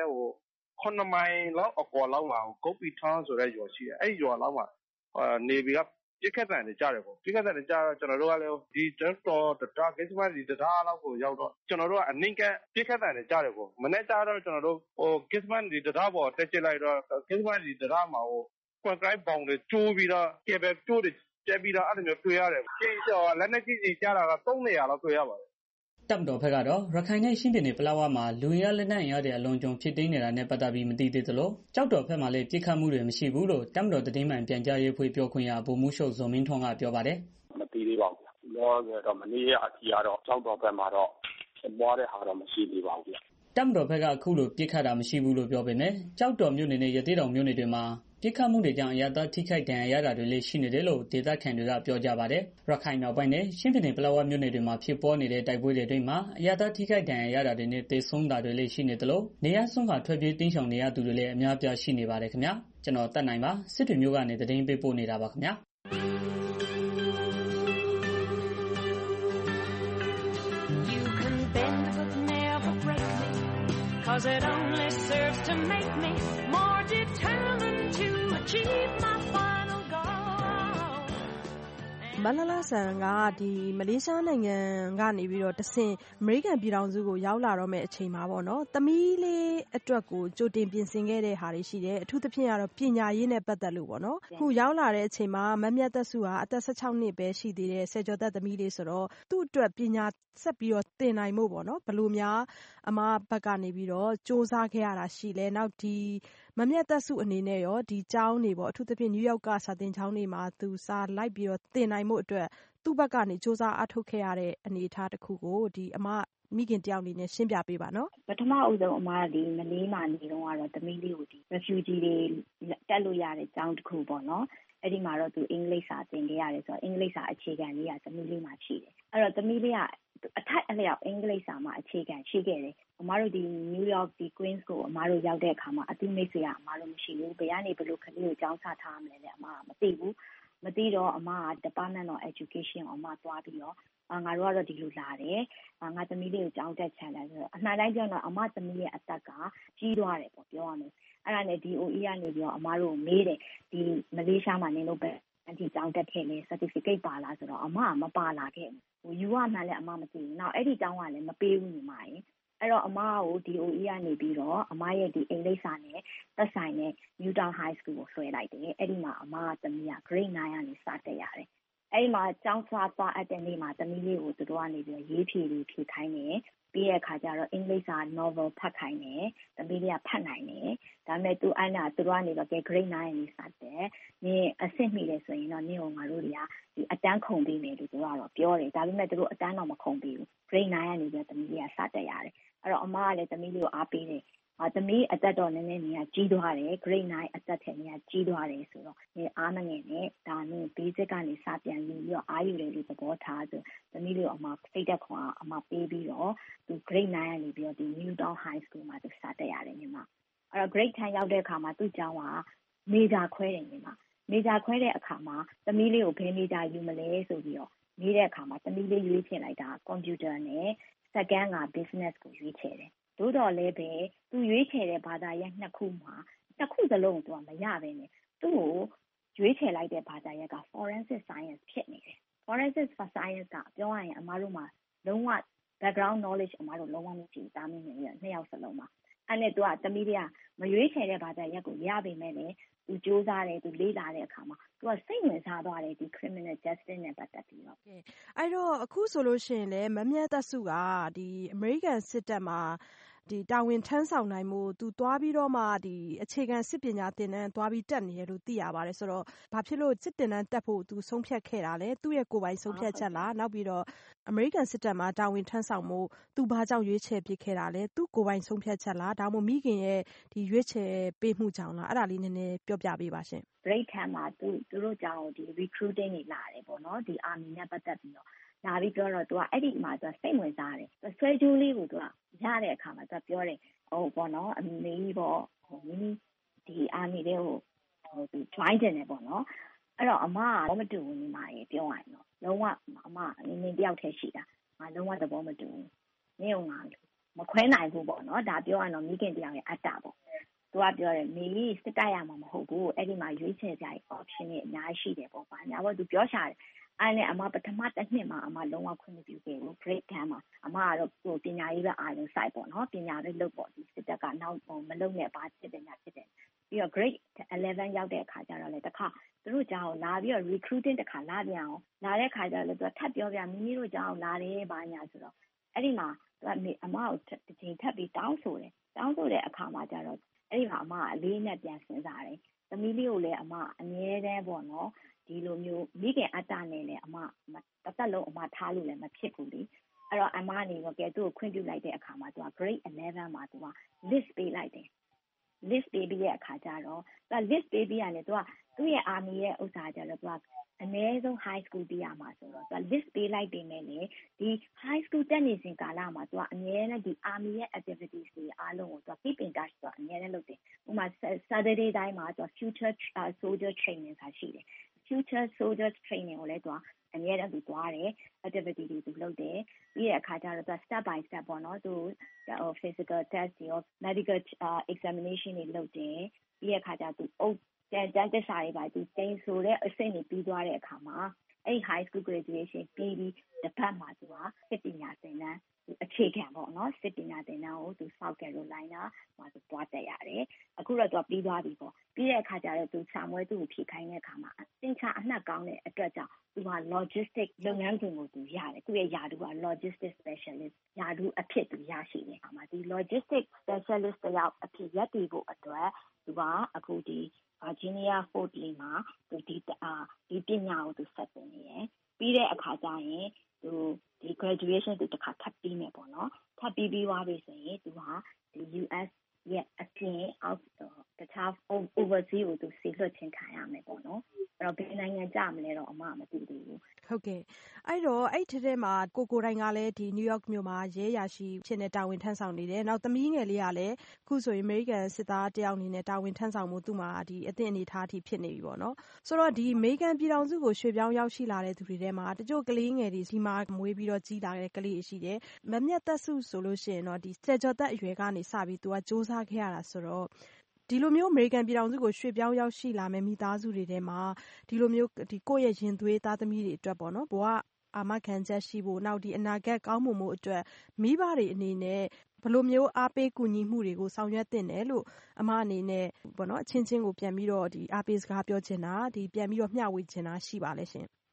9 မိုင်လောက်အကွာလောက်မှာကုတ်ပီထောင်းဆိုတဲ့ရွာရှိတယ်အဲ့ရွာလောက်မှာနေပြီးကပြစ်ခတ်တယ်ကြားတယ်ပေါ့ပြစ်ခတ်တယ်ကြားတော့ကျွန်တော်တို့ကလည်းဒီတော့တရားကစ်ပတ်ဒီတရားလောက်ကိုရောက်တော့ကျွန်တော်တို့ကအနှိမ့်ကပြစ်ခတ်တယ်ကြားတယ်ပေါ့မနေ့ကြားတော့ကျွန်တော်တို့ကစ်ပတ်ဒီတရားပေါ်တက်ချလိုက်တော့ကစ်ပတ်ဒီတရားမှာကွန်ကရစ်ဘောင်တွေကျိုးပြီးတော့ကေဘက်ကျိုးတွေကျက်ပြီးတော့အဲ့လိုမျိုးတွေ့ရတယ်ရှင်းတော့လက်နက်ကြီးကြားတာက3 နေရာလောက်တွေ့ရပါတယ်တပ်မတော်ဘက်ကတော့ရခိုင်နဲ့ချင်းပြည်နယ်ပလက်ဝမှာလူရလက်နက်အင်အားတွေအလွန်ကြုံဖြစ်တင်းနေတာနဲ့ပတ်သက်ပြီးမသိသေးသလိုကြောက်တော်ဘက်မှာလည်းပြစ်ခတ်မှုတွေမရှိဘူးလို့တပ်မတော်သတင်းမှန်ပြန်ကြားရေးဖွဲ့ပြောခွင့်ရဗိုလ်မှူးချုပ်ဇော်မင်းထွန်းကပြောပါတယ်မသိသေးပါဘူး။လောကတော့မနေ့ကအထိကတော့ကြောက်တော်ဘက်မှာတော့ပွားတဲ့ဟာတော့မရှိသေးပါဘူး။တပ်မတော်ဘက်ကအခုလိုပြစ်ခတ်တာမရှိဘူးလို့ပြောပေမဲ့ကြောက်တော်မြို့နယ်နဲ့ရသေးတောင်မြို့နယ်တွေမှာပြစ်ခတ်မှုတွေကြောင့်အရသာထိခိုက်ဒဏ်ရာရတာတွေလည်းရှိနေတယ်လို့ဒေသခံတွေကပြောကြပါတယ်။ရခိုင်မြောက်ပိုင်းနဲ့ချင်းပြည်နယ်ပလက်ဝမြို့နယ်တွေမှာဖြစ်ပေါ်နေတဲ့တိုက်ပွဲတွေအတွင်းမှာအရသာထိခိုက်ဒဏ်ရာရတာတွေနဲ့သေဆုံးတာတွေလည်းရှိနေတယ်လို့နေရဆုံးကထွက်ပြေးတင်းရှောင်နေရသူတွေလည်းအများပြားရှိနေပါတယ်ခင်ဗျာ။ကျွန်တော်တက်နိုင်ပါစစ်တွေမျိုးကနေသတင်းပေးပို့နေတာပါခင်ဗျာ။ Cause it only serves to make me more determined to achieve my final goal မလလဆန်ကဒီမလေးရှားနိုင်ငံကနေပြီးတော့တဆင့်အမေရိကန်ပြည်ထောင်စုကိုရောက်လာတော့မယ့်အချိန်မှာပေါ့နော်သမီးလေးအတွက်ကိုကြိုတင်ပြင်ဆင်ခဲ့တဲ့ဟာတွေရှိတယ်အထူးသဖြင့်ကတော့ပညာရေးနဲ့ပတ်သက်လို့ပေါ့နော်အခုရောက်လာတဲ့အချိန်မှာမမြတ်သက်စုဟာအသက်16 နှစ်ပဲရှိသေးတယ်ဆယ်ကျော်သက်သမီးလေးဆိုတော့သူ့အတွက်ပညာဆက်ပြီးတော့သင်နိုင်ဖို့ပေါ့နော်ဘယ်လိုများအမဘက်ကနေပြီးတော့စူးစမ်းခဲ့ရတာရှိလဲနောက်ဒီမမြတ်သက်စုအနေနဲ့ရောဒီကျောင်းတွေပေါ့အထူးသဖြင့်နယူးယောက်ကစာသင်ကျောင်းတွေမှာသူစာလိုက်ပြီးတော့သင်နိုင်မှုအတွက်သူ့ဘက်ကနေစူးစမ်းအားထုတ်ခဲ့ရတဲ့အနေအထားတစ်ခုကိုဒီအမမိခင်တယောက်အနေနဲ့ရှင်းပြပေးပါနော်ပထမအဦးဆုံးအမဒီမလေးမှာနေတော့ကတော့သမီးလေးကိုဒီ refugee တွေတက်လို့ရတဲ့ကျောင်းတစ်ခုပေါ့နော်အဲ့ဒီမှာတော့သူအင်္ဂလိပ်စာသင်ခဲ့ရတယ်ဆိုတော့အင်္ဂလိပ်စာအခြေခံလေးကသမီးလေးမှာရှိတယ်အဲ့တော့သမီးလေးကအထိုက်အလျောက်အင်္ဂလိပ်စာမှာအခြေခံရှိခဲ့တယ်အမတို့ဒီ New York ဒီ Queens ကိုအမတို့ရောက်တဲ့အခါမှာအသိမိတ်ဆွေကအမတို့မရှိဘူးဘယ်ကနေဘယ်လိုခလေးကိုကျောင်းချထားမလဲလေအမကမသိဘူးမသိတော့အမက Department of Education အမသွားပြီးတော့ငါတို့ကတော့ဒီလိုလာတယ်ငါသမီးလေးကိုကျောင်းတက်ချင်တယ်ဆိုတော့အမှန်တိုင်းပြောတော့အမသမီးရဲ့အသက်ကကြီးသွားတယ်ပေါ့ပြောရမယ်အဲ့ဒါနဲ့ DOE ကနေပြီးတော့အမတို့ကိုမေးတယ်ဒီမလေးရှားမှာနေလို့ပဲအန်တီကျောင်းတက်ခဲ့လေ certificate ပါလားဆိုတော့အမကမပါလာခဲ့ဘူးယူရမှန်းလည်းအမမသိဘူးနောက်အဲ့ဒီကျောင်းကလည်းမပေးဘူးညီမရေအဲ့တော့အမကို DOE ကနေပြီးတော့အမရဲ့ဒီအင်္ဂလိပ်စာနဲ့သက်ဆိုင်တဲ့ Newtown High School ကိုဆွဲလိုက်တယ်အဲ့ဒီမှာအမကသမီးက grade 9ကနေစတက်ရတယ်အဲ့မှာကျောင်းသွားအပ်တဲ့နေ့မှာသမီးလေးကိုသူတို့ကနေပြီးရေးဖြေလေးဖြေခိုင်းတယ်ပြီးတဲ့အခါကျတော့အင်္ဂလိပ်စာ novel ဖတ်ခိုင်းတယ်သမီးလေးကဖတ်နိုင်တယ်ဒါပေမဲ့သူအဲ့နာသူတို့ကနေတော့ grade 9နဲ့စတယ်နင်အဆင့်မိတယ်ဆိုရင်တော့နင်ကိုငါတို့တွေကဒီအတန်းခုံပေးမယ်လို့သူကတော့ပြောတယ်ဒါပေမဲ့သူတို့အတန်းတော့မခုံပေးဘူး grade 9ကနေပြီးသမီးလေးကစတက်ရတယ်အဲ့တော့အမကလည်းသမီးလေးကိုအားပေးတယ်သမီးအသက်တော့နည်းနည်းနေရာကြီးသွားတယ် grade 9အသက်ထက်နေရာကြီးသွားတယ်ဆိုတော့နင်အားမငယ်နဲ့ဒါနင် basic ကနေစပြန်ယူပြီးတော့အားယူတယ်လို့သဘောထားဆိုသမီးလေးကိုအမစိတ်သက်ခွန်အမပေးပြီးတော့သူ grade 9ကနေပြီးတော့ဒီ Newtown High School မှာသူစတက်ရတယ်ညီမအဲ့တော့ grade 10ရောက်တဲ့အခါမှာသူ့ကျောင်းက major ခွဲတယ်ညီမ major ခွဲတဲ့အခါမှာသမီးလေးကိုဘယ် major ယူမလဲဆိုပြီးတော့မေးတဲ့အခါမှာသမီးလေးရွေးချယ်လိုက်တာ computer နဲ့ second က business ကိုရွေးချယ်တယ်သို့တော်လည်းပဲသူရွေးချယ်တဲ့ဘာသာရပ်နှစ်ခုမှာတစ်ခုစလုံးသူကမရပဲနဲ့သူ့ကိုရွေးချယ်လိုက်တဲ့ဘာသာရပ်က forensic science ဖြစ်နေတယ် forensic science ကပြောရရင်အမတို့မှာလုံးဝ background knowledge အမတို့လုံးဝမရှိဘူးတာမင်းတွေနှစ်ယောက်စလုံးမှာအဲ့နဲ့သူကသမီးလေးကမရွေးချယ်တဲ့ဘာသာရပ်ကိုရပေမဲ့လည်းသူစူးစမ်းတယ်သူလေ့လာတဲ့အခါမှာသူကစိတ်ဝင်စားသွားတယ်ဒီ criminal justice နဲ့ပတ်သက်ပြီးတော့အဲ့တော့အခုဆိုလို့ရှိရင်လည်းမမြတ်သက်စုကဒီအမေရိကန်စစ်တပ်မှာဒီတာဝန်ထမ်းဆောင်နိုင်မှုသူသွားပြီးတော့မှဒီအခြေခံစစ်ပညာသင်တန်းသွားပြီးတက်နေရလို့သိရပါတယ်ဆိုတော့ဘာဖြစ်လို့စစ်သင်တန်းတက်ဖို့သူဆုံးဖြတ်ခဲ့တာလဲသူ့ရဲ့ကိုယ်ပိုင်ဆုံးဖြတ်ချက်လားနောက်ပြီးတော့အမေရိကန်စစ်တပ်မှာတာဝန်ထမ်းဆောင်မှုသူဘာကြောင့်ရွေးချယ်ပြစ်ခဲ့တာလဲသူကိုယ်ပိုင်ဆုံးဖြတ်ချက်လားဒါမှမဟုတ်မိခင်ရဲ့ဒီရွေးချယ်ပေးမှုကြောင့်လားအဲ့ဒါလေးနည်းနည်းပြောပြပေးပါရှင် break time မှာသူတို့ကြောင့်ဒီ recruiting တွေလာတယ်ပေါ့နော်ဒီ army နဲ့ပတ်သက်ပြီးတော့လာပြီးပြောတော့သူကအဲ့ဒီမှာသူစိတ်ဝင်စားတယ်သူဆွဲကြိုးလေးကိုသူကရတဲ့အခါမှာသူပြောတယ်ဟိုပေါ့နော်အမေကြီးပေါ့ဟိုမင်းဒီ army တွေကိုသူ join တယ်ပေါ့နော်အဲ့တော့အမကမတူဘူးညီမရေပြောရရင်တော့လုံးဝအမနင်တယောက်တည်းရှိတာငါလုံးဝသဘောမတူဘူးနင်ကငါမခွဲနိုင်ဘူးပေါ့နော်ဒါပြောရရင်တော့မိခင်တယောက်ရဲ့အတ္တပေါ့သူကပြောတယ်မေကြီးစစ်တိုက်ရမှာမဟုတ်ဘူးအဲ့ဒီမှာရွေးချယ်ကြရ option တွေအများကြီးရှိတယ်ပေါ့ပါညာပေါ့သူပြောချတယ်အဲ့နဲ့အမပထမတစ်နှစ်မှာအမလုံးဝခွင့်မပြုခဲ့ဘူး break time မှာအမကတော့ဟိုပညာရေးပဲအားလုံးစိုက်ပေါ့နော်ပညာရေးလုပ်ပေါ့ဒီစစ်တပ်ကနောက်မလုပ်နဲ့ဘာဖြစ်တယ်ညာဖြစ်တယ်ပြီးတော့ grade 11ရောက်တဲ့အခါကျတော့လေတခါသူတို့ကြောင်းလာပြီးတော့ recruiting တခါလာပြန်အောင်လာတဲ့ခါကျတော့လေသူကထပ်ပြောပြမိမိတို့ကြောင်းလာတယ်ဘာညာဆိုတော့အဲ့ဒီမှာသူကအမကိုတစ်ချိန်ထပ်ပြီးတောင်းဆိုတယ်တောင်းဆိုတဲ့အခါမှာကျတော့အဲ့ဒီမှာအမအလေးနဲ့ပြန်စဉ်းစားတယ်သမီးလေးကိုလည်းအမအမြဲတမ်းပေါ့နော်ဒီလိုမျိုးမိခင်အတ္တနဲ့လည်းအမတစ်သက်လုံးအမထားလို့လည်းမဖြစ်ဘူးလေအဲ့တော့အမအနေနဲ့ကဲသူ့ကိုခွင့်ပြုလိုက်တဲ့အခါမှာသူက grade 11မှာသူက list ပေးလိုက်တယ် list ပေးပြီးတဲ့အခါကျတော့သူက list ပေးပြီးရတယ်သူကသူ့ရဲ့ army ရဲ့ဥစ္စာကျတော့သူကအနည်းဆုံး high school ပြရမှာဆိုတော့သူက list ပေးလိုက်ပေမဲ့လေဒီ high school တက်နေစဉ်ကာလမှာသူကအမြဲတမ်းဒီ army ရဲ့ activities တွေအားလုံးကိုသူက keep in touch သူကအမြဲတမ်းလုပ်တယ်ဥပမာ Saturday တိုင်းမှာသူက future soldier training ဆိုတာရှိတယ် future soldier training ကိုလည်းသူကအမြဲတမ်းသူသွားတယ် activity တွေသူလုပ်တယ်ပြီးတဲ့အခါကျတော့သူ step by step ပေါ့နော်သူ physical test တွေရော medical examination တွေလုပ်တယ်ပြီးတဲ့အခါကျသူတန်းတက်စာတွေပါသူတင်ဆိုတဲ့အဆင့်တွေပြီးသွားတဲ့အခါမှာအဲ့ high school graduation ပြီးပြီးတစ်ပတ်မှာသူကစစ်ပညာသင်တန်းအခြေခံပေါ့နော်စစ်ပညာသင်တန်းကိုသူ South Carolina မှာသူသွားတက်ရတယ်အခုတော့သူပြီးသွားပြီပေါ့ပြီးတဲ့အခါကျတော့သူစာမွေးသူ့ကိုဖြေခိုင်းတဲ့အခါမှာသင်္ချာအနှက်ကောင်းတဲ့အတွက်ကြောင့်သူက logistic လုပ်ငန်းခွင်ကိုသူရတယ်သူရဲ့ယာတူက logistic specialist ယာတူအဖြစ်သူရရှိတယ်အခါမှာဒီ logistic specialist တယောက်အဖြစ်ရပ်တည်ဖို့အတွက်သူကအခုဒီ Virginia Fort Lee မှာသူဒီပညာကိုသူဆက်သင်နေတယ်ပြီးတဲ့အခါကျရင်သူဒီ graduation သူတစ်ခါထပ်ပြီးမယ်ပေါ့နော်ထပ်ပြီးသွားပြီဆိုရင်သူဟာဒီ US ရဲ့အပြင်အောက်တခြား overseas ကိုသူဆေးလွှတ်ခြင်းခံရမယ်ပေါ့နော်အဲ့တော့ဘယ်နိုင်ငံကြမလဲတော့အမမသိသေးဘူးဟုတ်ကဲ့အဲ့တော့အဲ့ထဲမှာကိုတိုင်းကလည်းဒီ New York မြို့မှာရဲရရှိဖြစ်နေတာဝန်ထမ်းဆောင်နေတယ်နောက်သမီးငယ်လေးကလည်းခုဆိုရင် American စစ်သားတယောက်အနေနဲ့တာဝန်ထမ်းဆောင်မှုသူ့မှာဒီအသင့်အနေထားအထိဖြစ်နေပြီပေါ့နော်ဆိုတော့ဒီ American ပြည်ထောင်စုကိုရွှေ့ပြောင်းရောက်ရှိလာတဲ့သူတွေထဲမှာတချို့ကလေးငယ်တွေဒီမှာမွေးပြီးတော့ကြီးလာတဲ့ကလေးတွေရှိတယ်မမြတ်သက်စုဆိုလို့ရှိရင်တော့ဒီဆယ်ကျော်သက်အရွယ်ကနေစပြီးသူကစူးစမ်းခဲ့ရတာဆိုတော့ဒီလိုမျိုးအမေရိကန်ပြည်ထောင်စုကိုရွှေ့ပြောင်းရောက်ရှိလာမယ့်မိသားစုတွေထဲမှာဒီလိုမျိုးဒီကိုယ့်ရဲ့ရင်သွေးသားသမီးတွေအတွက်ပေါ့နော်ဘဝအာမခံချက်ရှိဖို့နောက်ဒီအနာဂတ်ကောင်းမွန်မှုအတွက်မိဘတွေအနေနဲ့ဘယ်လိုမျိုးအားပေးကူညီမှုတွေကိုဆောင်ရွက်သင့်တယ်လို့အမအနေနဲ့ပေါ့နော်အချင်းချင်းကိုပြန်ပြီးတော့ဒီအားပေးစကားပြောချင်တာဒီပြန်ပြီးတော့မျှဝေချင်တာရှိပါလဲရှင်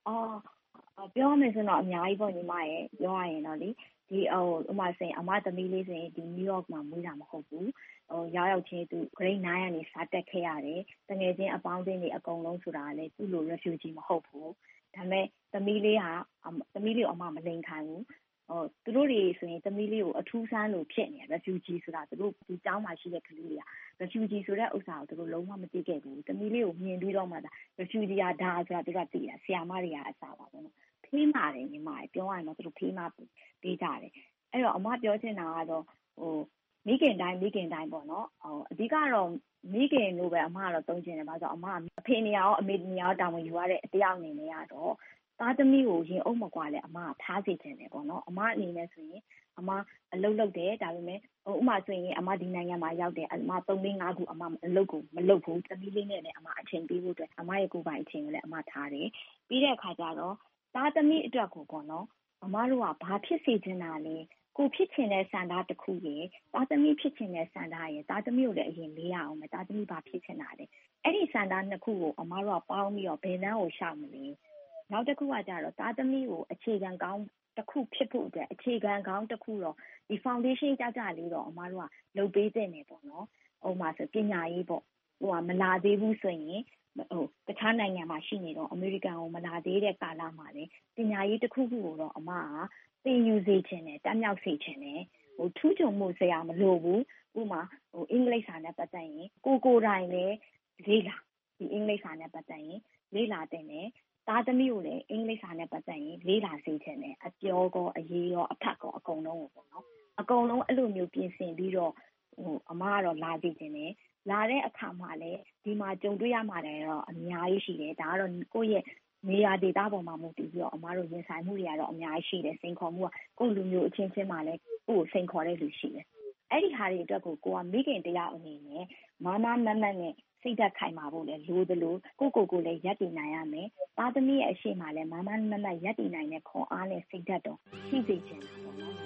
ပြောရမယ်ဆိုတော့အများကြီးပေါ့ညီမရဲ့ပြောရရင်တော့လေဒီဥမာဆိုရင်အမသမီးလေးဆိုရင်ဒီ New York မှာမွေးတာမဟုတ်ဘူးရောက်ချင်းသူ grade 9ကနေစတက်ခဲ့ရတယ်တကယ်ချင်းအပေါင်းအသင်းတွေအကုန်လုံးဆိုတာလည်းသူ့လို refugee မဟုတ်ဘူးဒါပေမဲ့သမီးလေးကိုအမမလိမ်ခံဘူးသူတို့တွေဆိုရင်သမီးလေးကိုအထူးဆန်းလို့ဖြစ်နေ refugee ဆိုတာသူတို့ဒီကျောင်းမှာရှိတဲ့ကလေးတွေက refugee ဆိုတဲ့ဥစ္စာကိုသူတို့လုံးဝမသိခဲ့ဘူးသမီးလေးကိုမြင်ပြီးတော့မှဒါ refugee ကဒါဆိုတာသူတို့သိတာဆရာမတွေကအစားပါပေါ့နော်ဖေးမာတယ်ညီမပြောရရင်တော့သူတို့ဖေးမာပေးကြတယ်အဲ့တော့အမပြောချင်တာကတော့မိခင်တိုင်းပေါ့နော်အဓိကတော့မိခင်လို့ပဲအမကတော့သုံးချင်တယ်ဘာလို့အမအဖေနေရာရောအမေနေရာရောတာဝန်ယူရတဲ့အတယောက်အနေနဲ့ကတော့သားသမီးကိုရင်အုပ်မကွာလဲအမကထားစေချင်တယ်ပေါ့နော်အမအနေနဲ့ဆိုရင်အမအလုပ်လုပ်တယ်ဒါပေမဲ့ဥပမာဆိုရင်အမဒီနိုင်ငံမှာရောက်တယ်အမ3-5ခုအမအလုပ်ကိုမလုပ်ဘူးသမီးလေးနဲ့လည်းအမအချိန်ပေးဖို့အတွက်အမရဲ့ကိုယ်ပိုင်အချိန်ကိုလည်းအမထားတယ်ပြီးတဲ့အခါကျတော့သားသမီးအတွက်ကိုပေါ့နော်အမတို့ကဘာဖြစ်စေချင်တာလဲကိုဖြစ်ချင်တဲ့စံသားတစ်ခုရယ်သားသမီးဖြစ်ချင်တဲ့စံသားရယ်သားသမီးကိုလည်းအရင်မေးရအောင်မယ်သားသမီးဘာဖြစ်ချင်တာလဲအဲ့ဒီစံသားနှစ်ခုကိုအမတို့ကပေါင်းပြီးတော့ဘယ်နှန်းကိုရှောက်မလဲနောက်တစ်ခုကကြတော့သားသမီးကိုအခြေခံကောင်းတစ်ခုဖြစ်ဖို့အတွက်အခြေခံကောင်းတစ်ခုတော့ဒီ foundation ကြလေးတော့အမတို့ကလုပ်ပေးတဲ့နေပေါ့နော်ဥပမာဆိုပညာရေးပေါ့မလာသေးဘူးဆိုရင်တခြားနိုင်ငံမှာရှိနေတော့အမေရိကန်ကိုမလာသေးတဲ့ကာလမှာလေပညာရေးတစ်ခုခုကိုတော့အမကသင်ယူစေချင်တယ်တက်မြောက်စေချင်တယ်ထူးချွန်မှုစရာမလိုဘူးဥပမာအင်္ဂလိပ်စာနဲ့ပတ်သက်ရင်ကိုတိုင်လည်းလေ့လာဒီအင်္ဂလိပ်စာနဲ့ပတ်သက်ရင်လေ့လာတဲ့နဲ့သားသမီးကိုလည်းအင်္ဂလိပ်စာနဲ့ပတ်သက်ရင်လေ့လာစေချင်တယ်အပြောကောအရေးရောအဖတ်ကောအကုန်လုံးကိုပေါ့နော်အကုန်လုံးအဲ့လိုမျိုးပြင်ဆင်ပြီးတော့အမကတော့လာစေချင်တယ်လာတဲ့အခါမှာလည်းဒီမှာကြုံတွေ့ရမှာလည်းတော့အများကြီးရှိတယ်ဒါကတော့ကိုယ့်ရဲ့နေရာဒေသပေါ်မှာမူတည်ပြီးတော့အမတို့ရင်ဆိုင်မှုတွေကတော့အများကြီးရှိတယ်စိန်ခေါ်မှုကကိုယ့်လူမျိုးအချင်းချင်းမှလည်းကိုယ့်ကိုစိန်ခေါ်တဲ့လူရှိတယ်အဲ့ဒီဟာတွေအတွက်ကိုကမိခင်တရားအနေနဲ့မမတ်နဲ့စိတ်ဓာတ်ခိုင်မာဖို့လည်းလိုသလိုကိုလည်းရပ်တည်နိုင်ရမယ်သားသမီးရဲ့အရှိမလည်းမမတ်ရပ်တည်နိုင်တဲ့ခွန်အားနဲ့စိတ်ဓာတ်တော့ရှိစေချင်တာပေါ့နော်